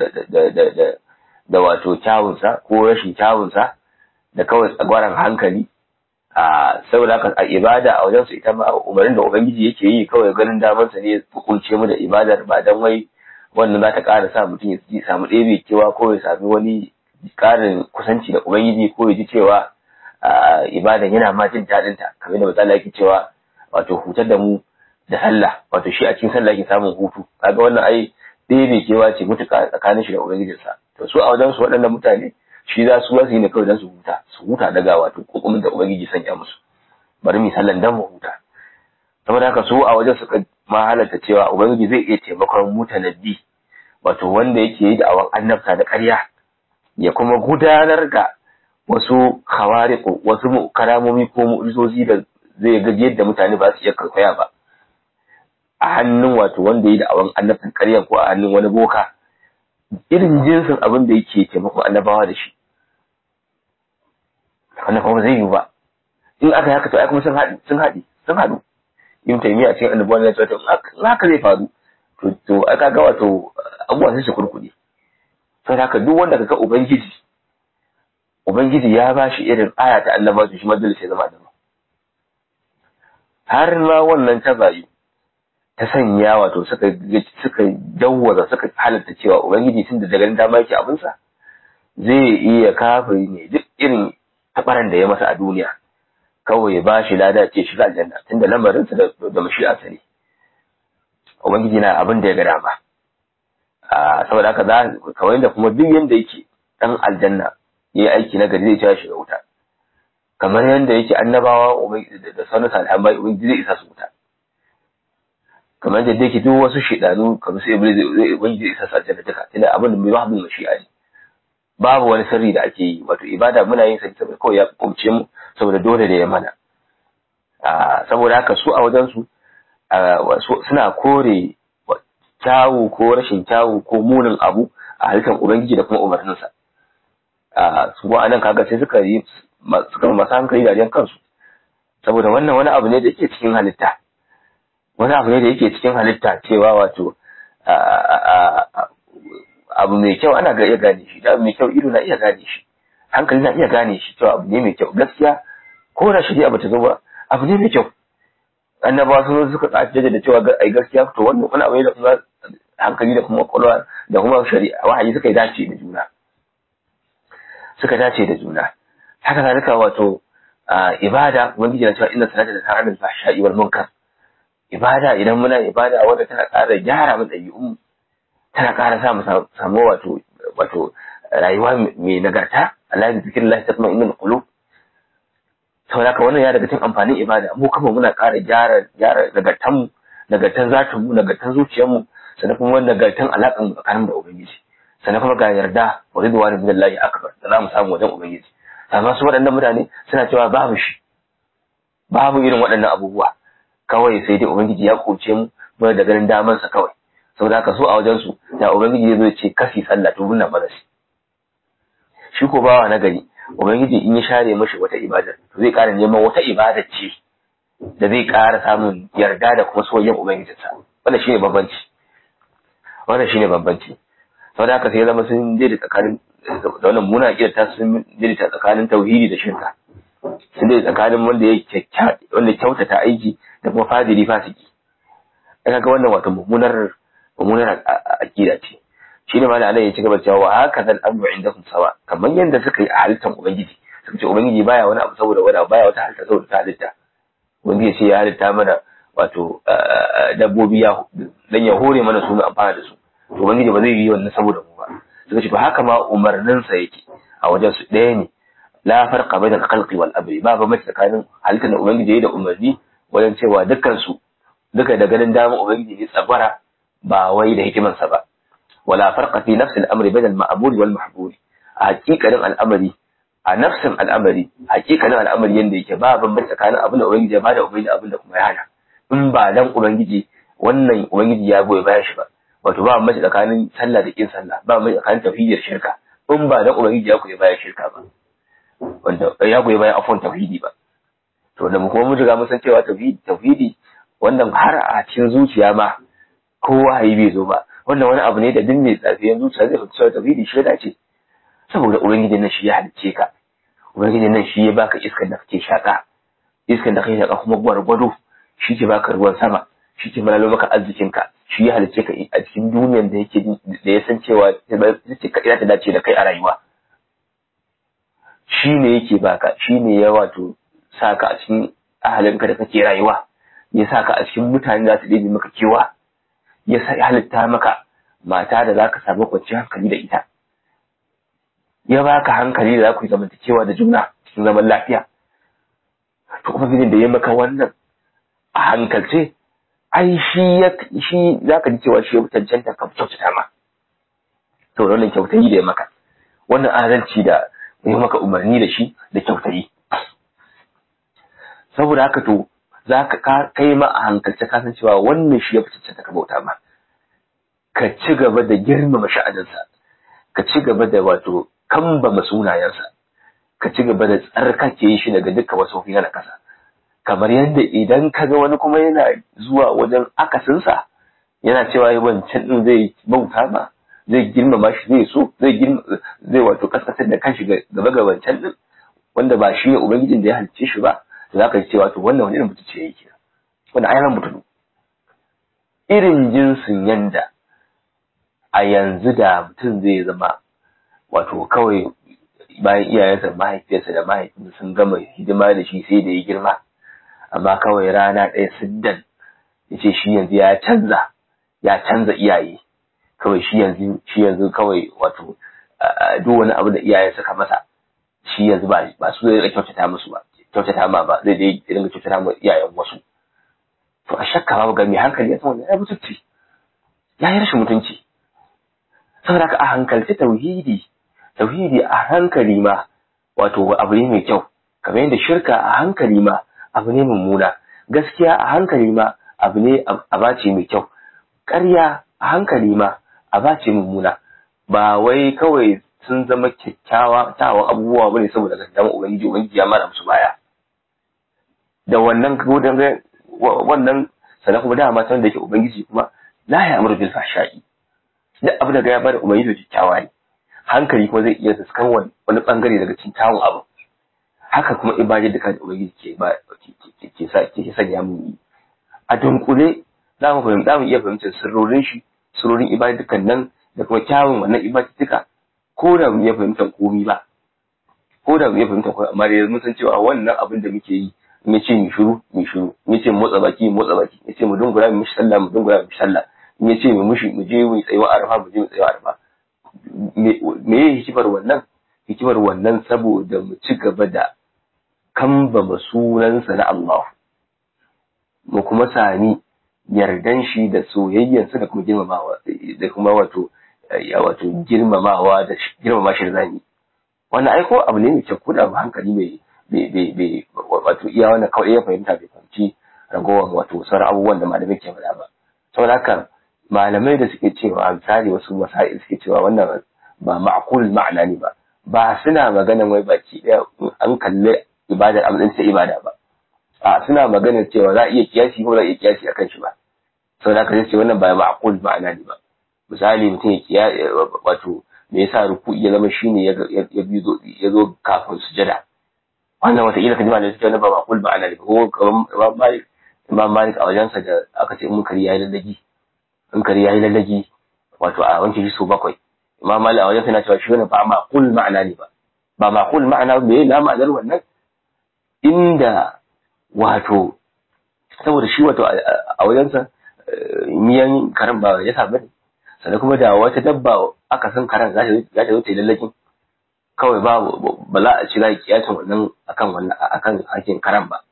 da wato kyawunsa ko rashin kyawunsa da kawai tsagwaran hankali saboda haka a ibada a wajen su ita ma umarin da ubangiji yake yi kawai ganin damansa ne hukunce mu da ibadar ba dan wai wannan za ta ƙara sa mutum ya samu ɗebe kewa ko ya sami wani ƙarin kusanci da ubangiji ko ya ji cewa ibadan yana ma jin daɗin ta kamar da misali yake cewa wato hutar da mu da sallah wato shi a cikin sallah yake samun hutu kaga wannan ai ɗebe kewa ce mutuka tsakanin shi da ubangijinsa to su a wajen su waɗannan mutane shi za su wasu ne kawai don su huta daga wato kokumin da ubangiji sanya musu bari mu sallan dan mu huta saboda haka su a wajen suka ma halatta cewa ubangiji zai iya taimakon mutanabbi wato wanda yake yi da awan annabta da ƙarya ya kuma gudanar da wasu khawariqu wasu karamomi ko mu'jizozi da zai ga yadda mutane ba su iya karkaya ba a hannun wato wanda yi da awan annabtan ƙarya ko a hannun wani boka irin jinsin abin da yake taimakon annabawa da shi wannan kuma zai yi ba in aka haka to ai kuma sun haɗu yin taimiya cikin annabawa ne to haka zai faru to ai kaga wato abubuwa sai su kurkuɗe sai haka duk wanda kaga ubangiji ya ba shi irin aya ta annabawa shi ma dole sai zama da har ma wannan ta bayu ta sanya wato suka jawwaza suka halatta cewa ubangiji tun da daga dama yake abinsa zai iya kafiri ne duk irin tabaran da ya masa a duniya kawai ba shi lada ce shiga aljanna tunda lamarinsa da mashi'arsa ne ubangiji na abin da ya ga dama saboda haka kawai da kuma duk yanda yake dan aljanna yayi aiki na gari zai ta shiga wuta kamar yanda yake annabawa da sauran salihan bai ubangiji zai isa su wuta kamar da yake duk wasu shedanu kamar sai iblis zai ubangiji isa su aljanna duka tunda abin da mai wahabin mashi'a ne babu wani sirri da ake yi wato ibada muna yin sai saboda kawai ya kumce mu saboda dole da ya mana saboda haka su a wajen su suna kore kyawu ko rashin kyawu ko munin abu a halittar ubangiji da kuma umarninsa. Su ko anan kaga sai suka masu hankali da kansu, saboda wannan wani abu ne da yake cikin halitta, wani abu ne da yake cikin halitta cewa wato abu mai kyau ana iya gane shi, abu mai kyau ido na iya gane shi, hankali na iya gane shi cewa abu ne mai kyau. Gaskiya ko da shari'a bata zo ba abu ne mai kyau. Annabawa sun suka kace da cewa ai gaskiya to wannan wani abu ne da kuma hankali da kuma kwalwa da kuma shari'a wahayi suka dace da juna, suka dace da juna. Haka zalika wato ibada, ubangiji na cewa inna salata tanha anil fahsha'i wal munkar. Ibada, idan muna ibada wanda tana ƙara gyara mu ɗabi'un, tana ƙara sa mu samu wato rayuwa mai nagarta. Allah bi zikrillah tatma'innul qulub. Saboda haka wannan ya daga cikin amfanin ibada, mu kuma muna ƙara gyara nagartan mu, nagartan zatin mu, nagartan zuciyar mu, sannan kuma nagartan alaƙan mu tsakanin da ubangiji, sannan kuma ga yarda wa ridwanu billahi akbar da za mu samu wajen ubangiji. Amma su waɗannan mutane suna cewa babu shi, babu irin waɗannan abubuwa, kawai sai dai ubangiji ya koce mu mu da ganin damansa kawai. Saboda haka so a wajen su da ubangiji ya zo ya ce kasi sallah to bunna maza shi ko bawa na gari, ubangiji in ya share mashi wata ibada to zai ƙara neman wata ibada ce da zai ƙara samun yarda da kuma soyayyen ubangijinsa. Wannan shine bambanci, wannan shine bambanci. Saboda haka sai ya zama sun je da tsakanin da wannan muna kiyata sun je da tsakanin tauhidi da shirka, sun je tsakanin wanda kyautata aiki da kuma fadiri fasiki. Kaga wannan wato mummunar aqida ce. Shine ma da Allah ya ci gaba cewa wa haka zal amru indakum sawa, kamar yanda suka yi a halittar ubangiji, suka ce ubangiji baya wani abu saboda wani baya wata halitta saboda ta halitta. Ubangiji sai ya halitta mana wato dabbobi dan ya hore mana su mu amfana da su, to ubangiji ba zai yi wannan saboda mu ba. Suka ce to haka ma umarninsa yake a wajen su ɗaya ne, la farqa bainal khalqi wal amri, ba mace tsakanin halittar da ubangiji da umarni wajen cewa dukkan su duka da ganin damar ubangiji ne tsabara ba wai da hikimansa ba. Wala farqa fi nafsi al-amri bainal ma'muri wal mahburi, a hakikanin al'amari, a nafsin al'amari, hakikanin al'amari yanda yake ba bambanci tsakanin abin da ubangiji ya bada ubangiji abin da kuma ya hana. In ba dan ubangiji wannan ubangiji ya goyi bayan shi ba, wato ba bambanci tsakanin sallah da kin sallah, ba bambanci tsakanin tauhidi da shirka, in ba dan ubangiji ya goyi bayan shirka ba, wanda ya goyi bayan afwan tauhidi ba. To da mu kuma mun riga mun san cewa tauhidi wannan har a cikin zuciya ma ko wahayi bai zo ba, wannan wani abu ne da duk mai tsafiyan zuciya zai fito tauhidi shi dace, saboda ubangiji nan shi ya halicce ka, ubangiji nan shi ya baka iskar da kake shaka, iskar da kake shaka kuma gwargwado, shi ke baka ruwan sama, shi ke malalo maka arzikin ka, shi ya halicce ka a cikin duniyar da ya san cewa ita ta dace da kai a rayuwa. Shi ne yake baka, shi ne ya wato saka a cikin ahalinka da kake rayuwa, ya saka a cikin mutane za su ɗebe maka kewa, ya halitta maka mata da za ka samu kwanciyar hankali da ita, ya baka hankali da za ku yi zamantakewa da juna cikin zaman lafiya. To kuma gidin da ya maka wannan a hankalce, ai shi za ka ji cewa shi ya cancanta ka kyautata ma. To wannan kyautayi da ya maka, wannan adalci da ya maka umarni da shi da kyautayi. Saboda haka to za ka kai ma a hankalce ka san cewa wannan shi ya fi cancanta ka bauta ma, ka ci gaba da girmama sha'aninsa, ka ci gaba da wato kambama sunayensa, ka ci gaba da tsarkake shi daga dukkan wasu hofi na kasa. Kamar yadda idan ka ga wani kuma yana zuwa wajen akasinsa, yana cewa wancan din zai bauta ma, zai girmama shi, zai so, zai wato kaskasar da kanshi gaba ga wancan din wanda ba shi ne ubangijin da ya halicce shi ba, za ka ji cewa to wannan wani irin mutum ce yake, wannan ayyukan mutum irin jinsin yanda a yanzu da mutum zai zama wato kawai bayan iyayensa mahaifiyarsa da mahaifinsa sun gama hidima da shi sai da ya girma, amma kawai rana ɗaya siddan ya ce shi yanzu ya canza iyaye, kawai shi yanzu kawai wato duk wani abu da iyayen suka masa shi yanzu ba su zai kyautata musu ba, kyautata ma ba zai dai dinga kyautata ma iyayen wasu. To a shakka babu ga mai hankali ya san wannan ya mutunci, ya yi rashin mutunci. Saboda ka a hankalci tauhidi a hankali ma wato abu ne mai kyau, kamar yadda shirka a hankali ma abu ne mummuna, gaskiya a hankali ma abu ne abace mai kyau, ƙarya a hankali ma abace mummuna, ba wai kawai sun zama kyakkyawan abubuwa bane saboda gaddan ubangiji ya mara musu baya da wannan wannan sannan kuma dama san da yake ubangiji kuma la ya amuru bil fahsha'i duk abu da ya bada ubangiji da kyakkyawa ne hankali kuma zai iya fuskan wani bangare daga cikin tawon abu haka kuma ibadar da kan ubangiji ke sanya mu yi a dunkule za mu iya fahimtar sirrorin ibadukan nan da kuma kyawun wannan ibadatuka ko da mu iya fahimtar komi ba amma da mun san cewa wannan abin da muke yi mu ce mu shiru mu ce motsa baki mu ce mu dungura mu mishi sallah mu ce mu je mu tsayo arfa mu je mu tsayo arfa me ye hikimar wannan saboda mu ci gaba da kambama sunansa na Allah mu kuma sami yardan shi da soyayyansa da kuma girmamawa da kuma wato girmamawa da girmama shi da zani wannan aiko abu ne mai kyau ko da hankali bai wato iya wannan kawai ya fahimta bai fahimci ragowar wato sauran abubuwan da malamai ke faɗa ba saboda haka malamai da suke cewa misali wasu masail suke cewa wannan ba ma'qul ma'ana ne ba suna maganan wai baki daya an kalle ibadar amsin ta ibada ba a suna maganar cewa za a iya kiyasi ko za a iya kiyasi akan shi ba saboda haka sai ce wannan ba ma'qul ma'ana ne ba misali mutum ya wato me yasa ruku'i ya zama shine ya zo kafin sujada wannan wata ila kalma ne ta ba ma'qul ma'ana ne ko Imam Malik a wajensa da aka ce in kari yayi lallagi wato a wanke shi so 7 Imam Malik a wajensa yana cewa shi wannan ba ma'qul ma'ana ne ba ma'qul ma'ana me na ma'anar wannan inda wato saboda shi wato a wajensa miyan karan ba ya saba ne sannan kuma da wata dabba aka san karan za ta zo ta yi lallagin kawai ba za a ci za a kiyasin wannan akan hakin karan ba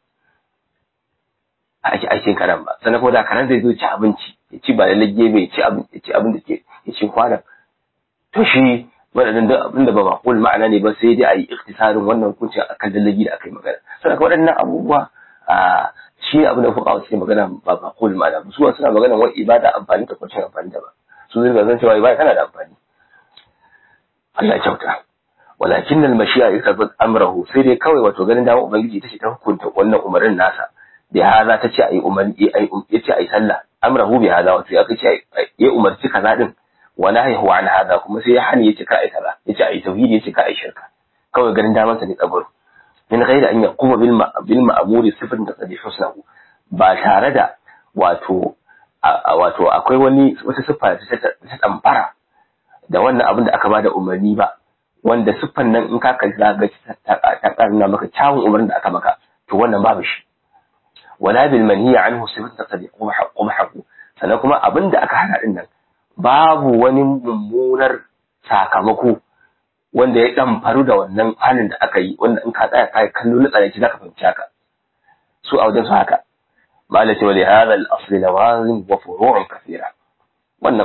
aikin karan ba sannan kuma da karan zai zo ci abinci ya ci ba lallage bai ci abin da ke ya ci kwanan to shi waɗannan da abin da ba maqul ma'ana ne ba sai dai a yi ikhtisarin wannan hukuncin akan lallagi da aka yi magana sannan waɗannan abubuwa shi abin da fuqaha suke magana ba maqul ma'ana ba su suna magana wai ibada amfani ta kwacin amfani da ba su zai zan cewa ibada tana da amfani Allah ya kyauta walakin al-mashi'a yaktabut amrahu sai dai kawai wato ganin dama ubangiji tace ta hukunta wannan umarin nasa bi hada tace ayi umarni yace ayi sallah amrahu bi hada wato ya kace ya umarci kaza din wa nahyu an hada kuma sai ya hani yace ka ayi kaza yace ayi tauhidi yace ka ayi shirka kawai ganin daman sa ne tsabar min ghairi an yaquma bil ma'muri sifatan taqdi husnahu ba tare da wato akwai wata siffa ta tsamfara da wannan abin da aka bada umarni ba wanda siffan nan in ka kalli za ga ta karna maka kyawun umarnin da aka maka to wannan babu shi wala bil manhiya anhu sifatu taqdiqu haqqu sannan kuma abin da aka hana din nan babu wani mummunar sakamako wanda ya dan faru da wannan halin da aka yi wanda in ka tsaya kai kallo na tsanaki zaka fahimci haka su a wajen su haka malati wa li hadha al asl lawazim wa furu' kathira wannan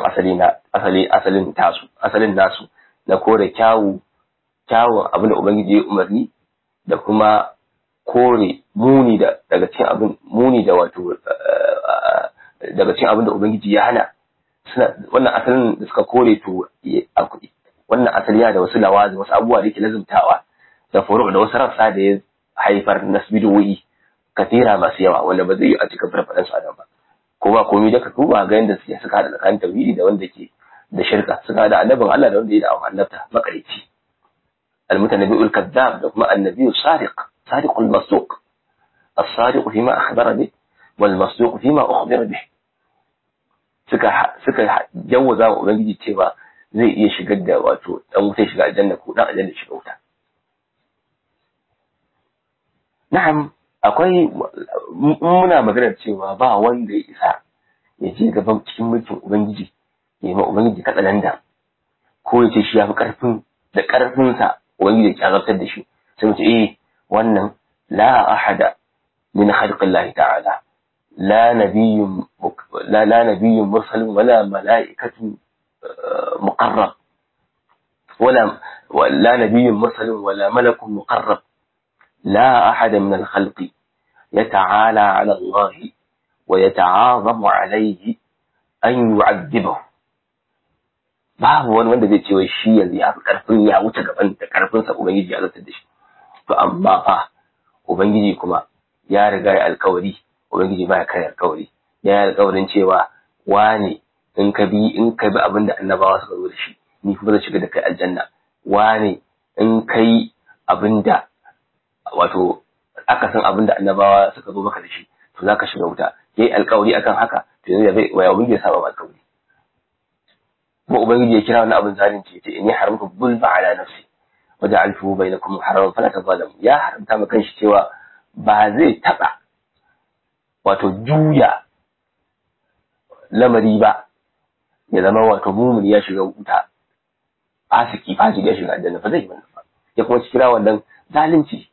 asalin nasu na kore kyawun abin da ubangiji ya umarni da kuma kore muni daga cikin abin da ubangiji ya hana wannan asalin da suka kore to wannan asali yana da wasu lawazi wasu abubuwa da yake lazumtawa da furu da wasu rassa da ya haifar na bidiyoyi katira masu yawa wanda ba zai yi a cikin farfaɗan su adam ba ko ba komai da ka duba ga yanda suka hada tsakanin tauhidi da wanda ke da shirka suka da annabin Allah da wanda ya da annabta makarici المتنبئ الكذاب لكما النبي الصادق صادق المصدوق الصادق فيما أخبر به والمصدوق فيما أخبر به suka jawwaza wa ubangiji cewa zai iya shigar da wato dan wuta shiga aljanna ko dan aljanna shiga wuta na'am akwai muna magana cewa ba wanda ya isa ya je gaban cikin mulkin ubangiji ya ma ubangiji katsalanda ko ya ce shi ya fi karfinsa ubangiji ya azabtar da shi sai mu ce wannan la ahada min khalqillahi ta'ala la nabiyyun mursal wala mala'ikatun muqarrab ولا نبي مرسل ولا ملك مقرب لا أحد من الخلق يتعالى على الله ويتعاظم عليه أن يعذبه babu wani wanda zai ce wai shi yanzu ya fi karfin ya wuce gaban da karfin sa ubangiji ya zartar da shi. To amma fa ubangiji kuma ya riga ya alkawari, ubangiji ba ya kai alkawari, ya yi alkawarin cewa wane in ka bi abin da annabawa suka zo da shi ni kuma zan shiga da kai aljanna, wane in kai abin da wato aka san abin da annabawa suka zo maka da shi to zaka shiga wuta. Yayi alkawari akan haka, to yanzu zai waya ubangiji ya saba alkawari. Kuma ubangiji ya kira wannan abin zalunci yace inni haramtu bulba ala nafsi wa ja'altuhu bainakum muharraman fala tazalamu. Ya haramta maka kanshi cewa ba zai taba wato juya lamari ba ya zama wato mumin ya shiga wuta, fasiki ya shiga aljanna, ba zai yi wannan ba. Ya kuma kira wannan zalunci.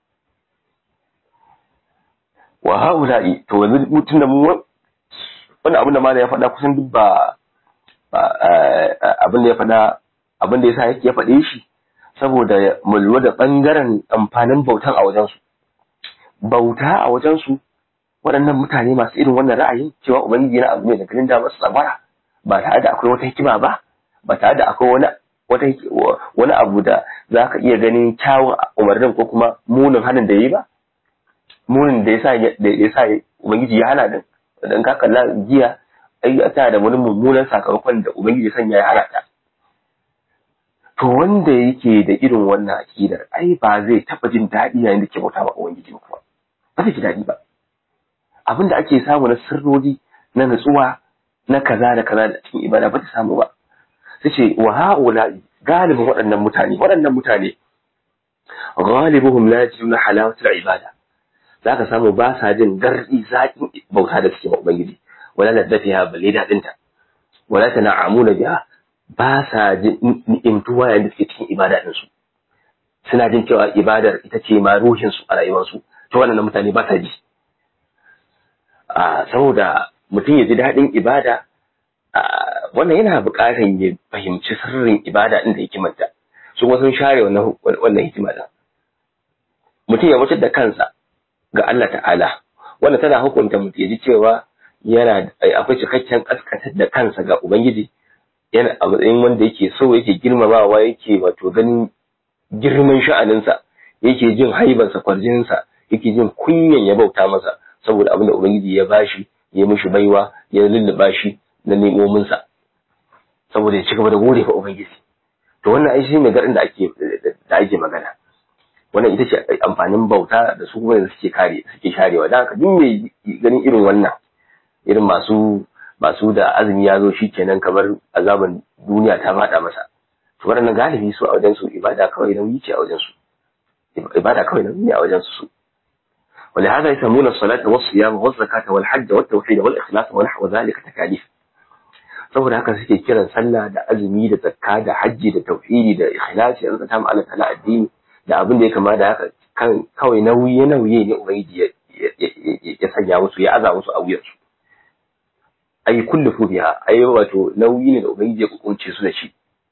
Wa haula'i, to yanzu mutun da mu wannan abin da malai ya faɗa kusan duk ba abin da ya faɗa, abin da yasa ya faɗe shi saboda mu lura da bangaren amfanin bautan a wajen su. Bauta a wajen su waɗannan mutane masu irin wannan ra'ayin cewa ubangiji yana abu ne da ganin da masu tsabara, ba tare da akwai wata hikima ba tare da akwai wani abu da za ka iya ganin kyawun umarnin ko kuma munin hannun da yi ba, munin da ya sa ubangiji ya hana din. Idan ka kalla giya ai ta da wani mummunan sakamakon da ubangiji sanya ya hana ta. To wanda yake da irin wannan akidar ai ba zai taba jin daɗi yayin da ke bauta ba ubangiji ba, kuma ba zai ji daɗi ba. Abinda ake samu na sirrori na nutsuwa na kaza da kaza da cikin ibada ba ta samu ba. Sai ce wa haula galibin waɗannan mutane galibuhum la yajiduna halawatul ibada, zaka samu ba sa jin gardi zakin bauta da suke ba ubangiji, wala ladatiha balle dadin ta, wala tana'amuna biha, ba sa jin ni'imtuwa yayin da suke cikin ibada din su. Suna jin cewa ibadar ita ce ma ruhin su a rayuwar su. To wannan mutane ba sa ji. Saboda mutum ya ji daɗin ibada, wannan yana buƙatar ya fahimci sirrin ibada ɗin da hikimanta. Su kuma sun share wannan hikima ɗin. Mutum ya wuce da kansa ga Allah ta'ala, wanda tana hukunta mutum ya ji cewa akwai cikakken ƙasƙantar da kansa ga Ubangiji, yana a matsayin wanda yake so, yake girmamawa, yake wato ganin girman sha'aninsa, yake jin haibansa, kwarjininsa, yake jin kunyan ya bauta masa saboda abin da Ubangiji ya bashi, ya mishi baiwa, ya lulluɓa shi na nemominsa, saboda ya ci gaba da gode fa Ubangiji. To wannan ai shi ne garin da ake magana. Wannan ita ce amfanin bauta da su kuma suke sharewa. Dan haka duk mai ganin irin wannan, irin masu da azumi ya zo shi kenan kamar azaban duniya ta faɗa masa. To waɗannan galibi su a wajen su ibada kawai nauyi ce a wajen su. Ibada kawai nauyi a wajen su. ولهذا يسمون الصلاة والصيام والزكاة والحج والتوحيد والإخلاص ونحو ذلك تكاليف. saboda haka suke kiran sallah da azumi da zakka da hajji da tauhidi da ikhlasi da zakata ma Allah ta'ala addini da abin da ya kama da haka kan kawai nauyi ne ubangiji ya sanya musu, ya aza musu a wuyarsu. Ai kullu biha, ai wato nauyi ne da ubangiji ya kukunce su da shi.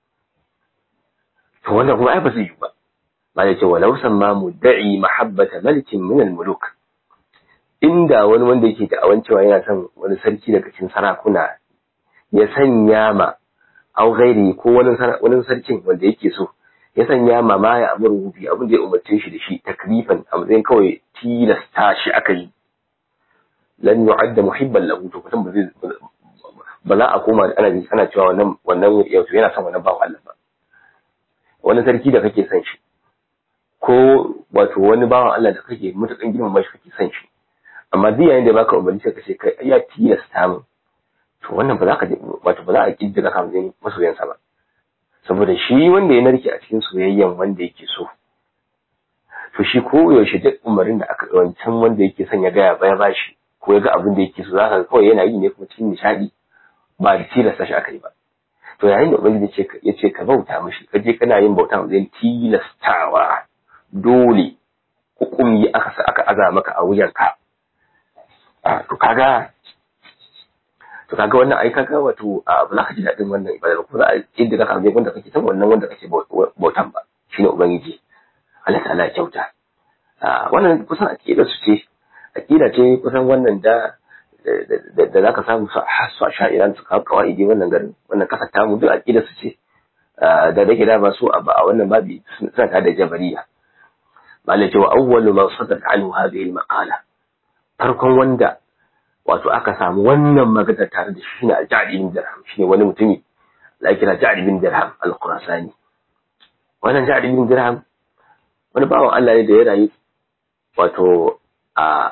To wannan kuma ai ba zai yi ba. Ba da ce walau samma mudda'i mahabbata malikin min al-muluk, inda wani wanda yake da'awan cewa yana son wani sarki daga cikin sarakuna ya sanya ma au gairi ko wani sarkin wanda yake so ya sanya ma ma ya amuru bi abin da ya umarce shi da shi taklifan a matsayin kawai tilasta shi aka yi, lan yu'adda muhibban lahu, to mutum ba za a koma ana cewa wannan yau yana son wannan bawan Allah ba. Wani sarki da kake son shi ko wato wani bawan Allah da kake mutukan girmama shi kake son shi, amma duk yayin da baka umarni sai ka ce kai ya tilasta min, to wannan ba za a kiddira ka wajen masoyansa ba. Saboda shi wanda ya narke a cikin soyayyen wanda yake so, to shi ko yaushe duk umarnin da aka wancan wanda yake son ya gaya baya bashi ko ya ga abin da yake so, za ka kawai yana yi ne kuma cikin nishadi, ba da tilasta shi aka yi ba. To yayin da ubangiji ya ce ka bauta mishi, ka je kana yin bauta wajen tilastawa, dole hukumi aka aza maka a wuyanka. To kaga wannan ai kaga wato ba za ka ji daɗin wannan ibada ko za a inda ka kaje wanda kake san wannan wanda kake bautan ba, shine ubangiji Allah ta'ala ya kyauta. Wannan kusan aqida su ce, aqida ce kusan wannan da da zaka samu su a sha'iran su kawo kawaidi wannan garin wannan kasar tamu duk aqida su ce da dake da ba su a wannan babi suna tare da jabariya malai cewa awwalu man sadat anhu hadhihi al-maqala farkon wanda wato aka samu wannan magana tare da shi ne al-Ja'd ibn Dirham shine wani mutumi da ake kira Ja'd ibn Dirham al-Khurasani wannan Ja'd ibn Dirham wani bawan Allah ne da ya rayu wato a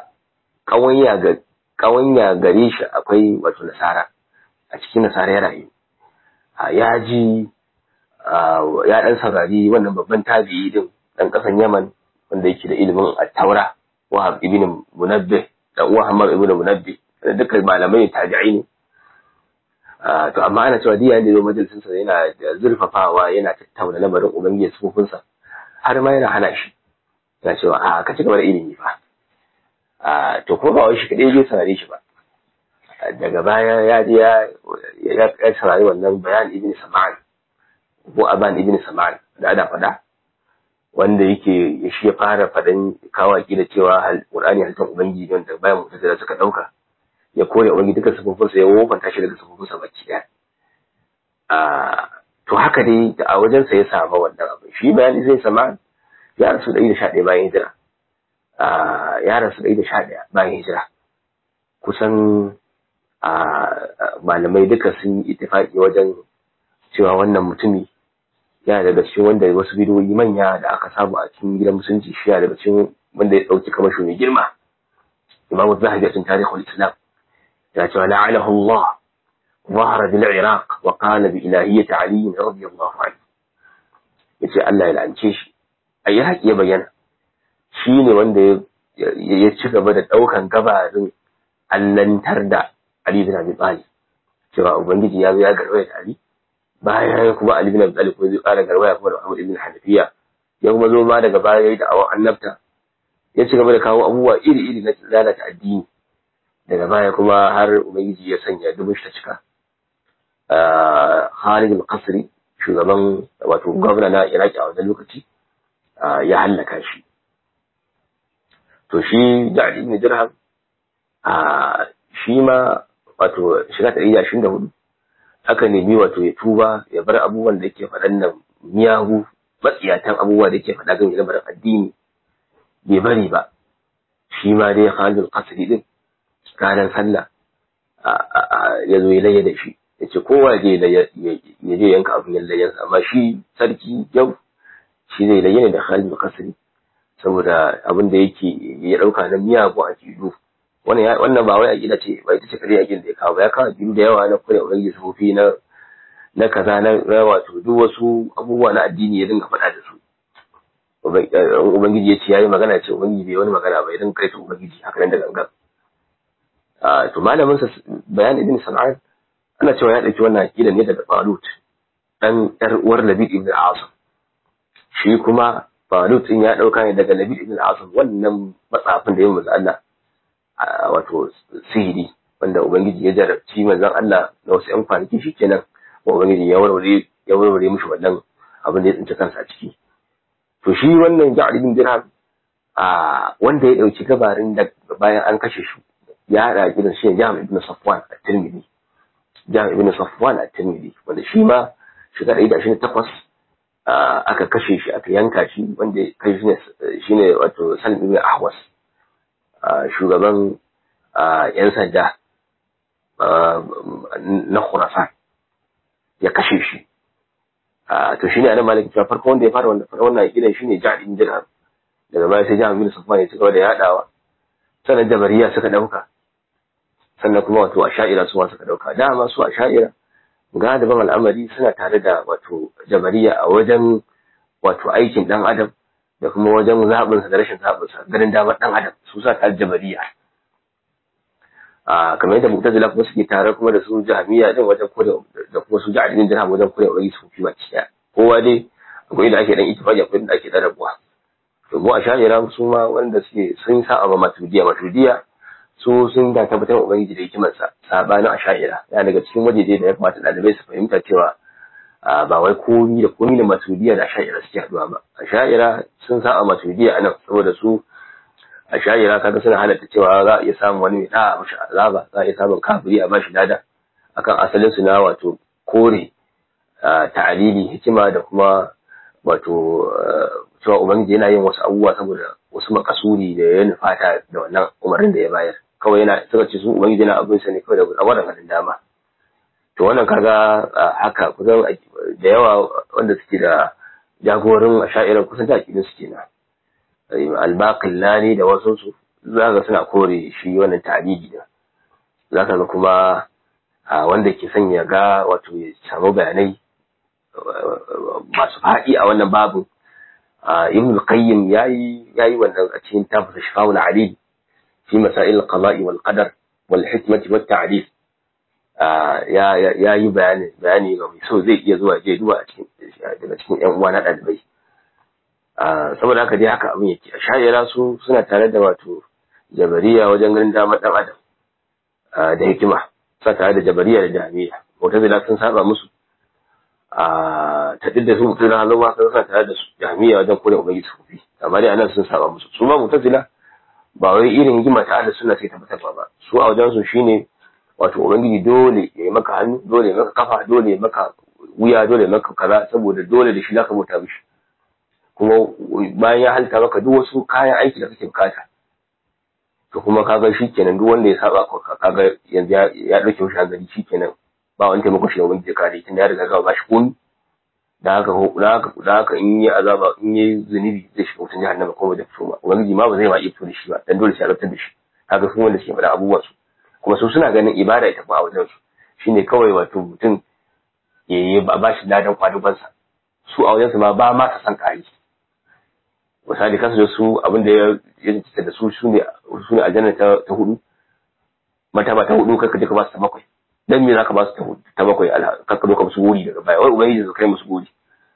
kawanya gare shi akwai wato nasara a cikin nasara ya rayu ya ji ya dan saurari wannan babban tabi'i din dan kasan Yaman wanda yake da ilimin at-Taura Wahab ibn Munabbih da Wahab ibn Munabbih dukkan malamai tabi'i ne to amma ana cewa diya ne zo majalisin sa yana zurfafawa yana tattauna lamarin ubangiji sufufin sa har ma yana hana shi yana cewa ka ci gaba da ilimi fa to ko ba wai shi kadai bai saurare shi ba daga baya ya je ya saurari wannan bayan ibn Sam'an ko Aban ibn Sam'an da ada fada wanda yake shi ya fara fadan kawaki da cewa Qur'ani halittar ubangiji wanda bayan mutazila suka dauka ya kore ubangiji duka sifofinsa ya wofanta shi daga sifofinsa baki daya to haka dai a wajen sa ya samu wannan abu shi bayani zai sama ya rasu 111 bayan hijira ya rasu 111 bayan hijira kusan malamai duka sun yi ittifaqi wajen cewa wannan mutumi yana daga cikin wanda wasu bidiyoyi manya da aka samu a cikin gidan musulunci shi yana daga cikin wanda ya dauki kamar shi mai girma Imam Zahabi a cikin Tarikhul Islam ya ce la'anahu Allah ظهر بالعراق وقال بإلهية علي رضي الله عنه yace Allah ya lance shi a Iraq ya bayyana shine wanda ya ci gaba da daukan gabarin allantar da Ali bin Abi Talib cewa ubangiji ya zo ya garwaya da Ali bayan kuma Ali bin Abi Talib ko zai ƙara garwaya kuma da Muhammad ibn Hanafiya ya kuma zo ma daga baya yayi da'awar annabta ya ci gaba da kawo abubuwa iri-iri na lalata addini daga baya kuma har ubangiji ya sanya dubin shi ta cika Khalid al-Qasri shugaban wato gwamna na Iraki a wannan lokaci ya hallaka shi to shi Ja'd ibn Dirham shi ma wato shiga ta 124 aka nemi wato ya tuba ya bar abubuwan da yake faɗan nan miyagu matsiyatan abubuwa da yake faɗa game da lamarin addini bai bari ba shi ma dai Khalid al-Qasri din ranar sallah ya zo ya layya da shi ya ce kowa ya je yanka abin yin layyansa amma shi sarki yau shi zai layya ne da Khalid al-Qasri saboda abin da yake ya ɗauka na miyagu a kidu wannan ba wai aqida ce ba ita ce kare aqida da ya kawo ba ya kawo aqidu da yawa na kure ubangiji sufofi na kaza na wato duk wasu abubuwa na addini ya dinga faɗa da su ubangiji ya ce yayi magana ce ubangiji bai wani magana ba ya dinga kai ta ubangiji haka nan da gangan to malamin sa bayan ibn Sam'an ana cewa ya dauki wannan aqida ne daga Talut dan yar uwar Labid ibn al-Asim shi kuma Talut din ya dauka ne daga Labid ibn al-Asim wannan matsafin da yayin manzo Allah wato sihiri wanda ubangiji ya jarabci manzon Allah da wasu ƴan kwanaki shikenan ubangiji ya warware mishi wannan abin da ya tsinci kansa a ciki to shi wannan Ja'd ibn Dirham wanda ya dauki gabarin da bayan an kashe shi ya hada gidan shi Jami ibn Safwan at-Tirmidhi wanda shi ma shiga 128 aka kashe shi aka yanka shi wanda kai shine wato Salim ibn Ahwas shugaban yan sanda na Khurasan ya kashe shi to shine anan maliki cewa farko wanda ya fara wannan gidan shine Ja'd ibn Dirham daga baya sai Jami ibn Safwan ya ci gaba da yadawa sannan Jabariya suka dauka sannan kuma wato Asha'ira su suka dauka dama su Asha'ira galiban al'amari suna tare da wato Jabariya a wajen wato aikin dan adam da kuma wajen zaɓin sa da rashin zaɓin sa ganin damar dan adam su sa ta Jabariya kamar yadda Mu'tazila kuma suke tare kuma da su Jahmiya din wajen kore da kuma su Ja'd ibn Dirham wajen kore wani su fi baki daya kowa dai akwai da ake dan ittifaqi akwai da ake dan rabuwa to mu Asha'ira su ma wanda suke sun sa a Maturidiyya su sun da tabbatar da ubangiji da hikimarsa sabanin Asha'ira ya daga cikin wajeje da ya kamata dalibai su fahimta cewa ba wai komi da Maturidiyya da Asha'ira suke haduwa ba Asha'ira sun sa a Maturidiyya anan saboda su a sha'ira kaga suna halatta cewa za a iya samun wani mai da'a mashi azaba, za a iya samun kafiri a bashi lada akan asalin su na wato kore ta'alili hikima da kuma wato cewa ubangiji yana yin wasu abubuwa saboda wasu makasuri da ya nufata da wannan umarnin da ya bayar. Kawai yana suka ce su ubangiji yana abin sa ne kawai da wannan hadin dama. To wannan kaga haka kusan da yawa wanda suke da jagorin asha'ira kusan ta akidin su kenan. Al-Baqillani da wasu su zaka suna kore shi wannan ta'alili da zaka ga kuma wanda ke son ya ga wato ya samu bayanai masu faɗi a wannan babu ibn al-qayyim yayi wannan a cikin tafsir shifa'ul alim fi masail al-qada'i wal qadar wal hikmati wat ta'dil yayi bayani ga mai so zai iya zuwa je duba a cikin daga cikin ƴan uwa na dalibai. Saboda haka dai haka abin yake. Ash'ari su suna tare da wato jabariya wajen ganin damar dan adam da hikima, suna tare da jabariya da jami'a. Mu'tazila sun saba musu ta da su mutum halin ma sun sa tare da su jami'a wajen kore ubangiji sufi, amma dai anan sun saba musu. Su ma mu'tazila ba wai irin hikima ta Allah suna sai tabbatarwa ba, su a wajen su shine wato ubangiji dole ya yi maka hannu, dole ya maka kafa, dole ya maka wuya, dole ya maka kaza, saboda dole da shi zaka bauta mishi, kuma bayan ya halitta maka duk wasu kayan aiki da kake bukata. To kuma kaga shikenan duk wanda ya saba ka kaga yanzu ya dauke mishi hankali, shikenan ba wani taimako shi da wani da kare tun da ya riga ga ba shi komi. Da haka in yi azaba, in yi zunubi zai shiga wutan jahannama kuma da fito ba, ubangiji ma ba zai ma iya fito da shi ba, dan dole sai a rabtar da shi. Kaga su wanda suke faɗa abubuwan su, kuma su suna ganin ibada ita ba a wajen su shine kawai wato mutum ya yi ba shi ladan kwadubansa. Su a wajen su ma ba ma sa san kari. Misali kasu da su abin da ya jita da su ne aljanna ta hudu, mataba ta hudu, kaka je ka ba su ta bakwai. Dan me zaka ba su ta bakwai kaka doka musu gori daga baya, wai ubangiji zai kai musu gori.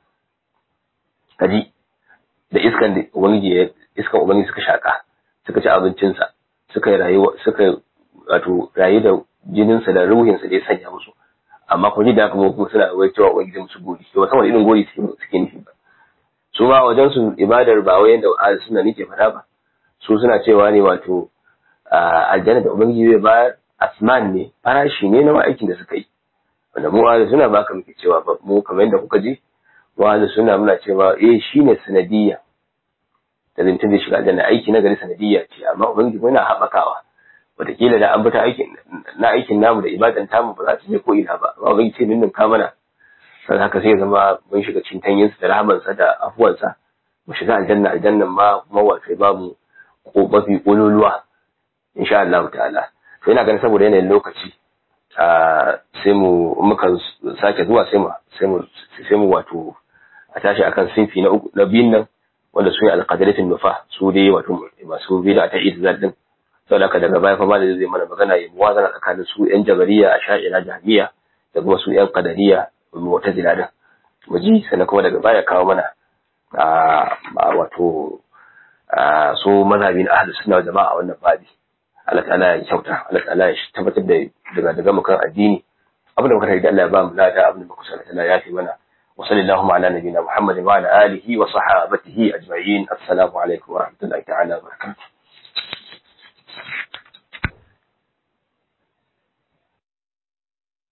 Kaji da iskan ubangiji suka shaka, suka ci abincinsa, suka yi rayuwa, suka wato rayu da jininsa da ruhinsa da ya sanya musu, amma kuma da haka kuma suna wai cewa ubangiji musu gori. To saboda irin gori suke nufi ba. Su ma wajen su ibadar ba wai yanda ahli sunna nake faɗa ba, su suna cewa ne wato aljanna da ubangiji zai bayar asman ne, farashi ne na aikin da suka yi, wanda mu ahli sunna ba ka muke cewa ba. Mu kamar yadda kuka ji, mu ahli sunna muna cewa shine sanadiyya da zai da shiga aljanna, aiki na gari sanadiyya ce, amma ubangiji yana haɓakawa. Wataƙila da an bata aikin namu da ibadan tamu ba za ta je ko ina ba, amma ubangiji ce ninnin ka mana, sai haka sai zama mun shiga cikin tanyinsa da rahamansa da afuwansa, mu shiga aljannan ma kuma wato ba mu ko mafi kololuwa insha Allah ta'ala. To ina ganin saboda yanayin lokaci sai muka sake zuwa sai mu wato a tashi akan sinfi na biyun nan, wanda su ne alqadaratin nufa, su dai wato masu bid'a ta itizal din. Saboda haka daga baya fa ma da zai mana magana ya muwazana tsakanin su yan jabariya, asha'ira, jahmiya da kuma su yan qadariya, mu'tazila da muji, sannan kuma daga baya kawo mana wato su mazhabin ahlus sunna wal jama'a wannan babi. Allah ta'ala ya kyauta, Allah ta'ala ya tabbatar da daga mukan addini. Abin da muka tafi da Allah ya ba mu lada, abin da muka sanar Allah ya fi mana. Wa sallallahu ala nabiyina Muhammadin wa ala alihi wa sahbihi ajma'in. Assalamu alaikum wa rahmatullahi ta'ala wa barakatuh.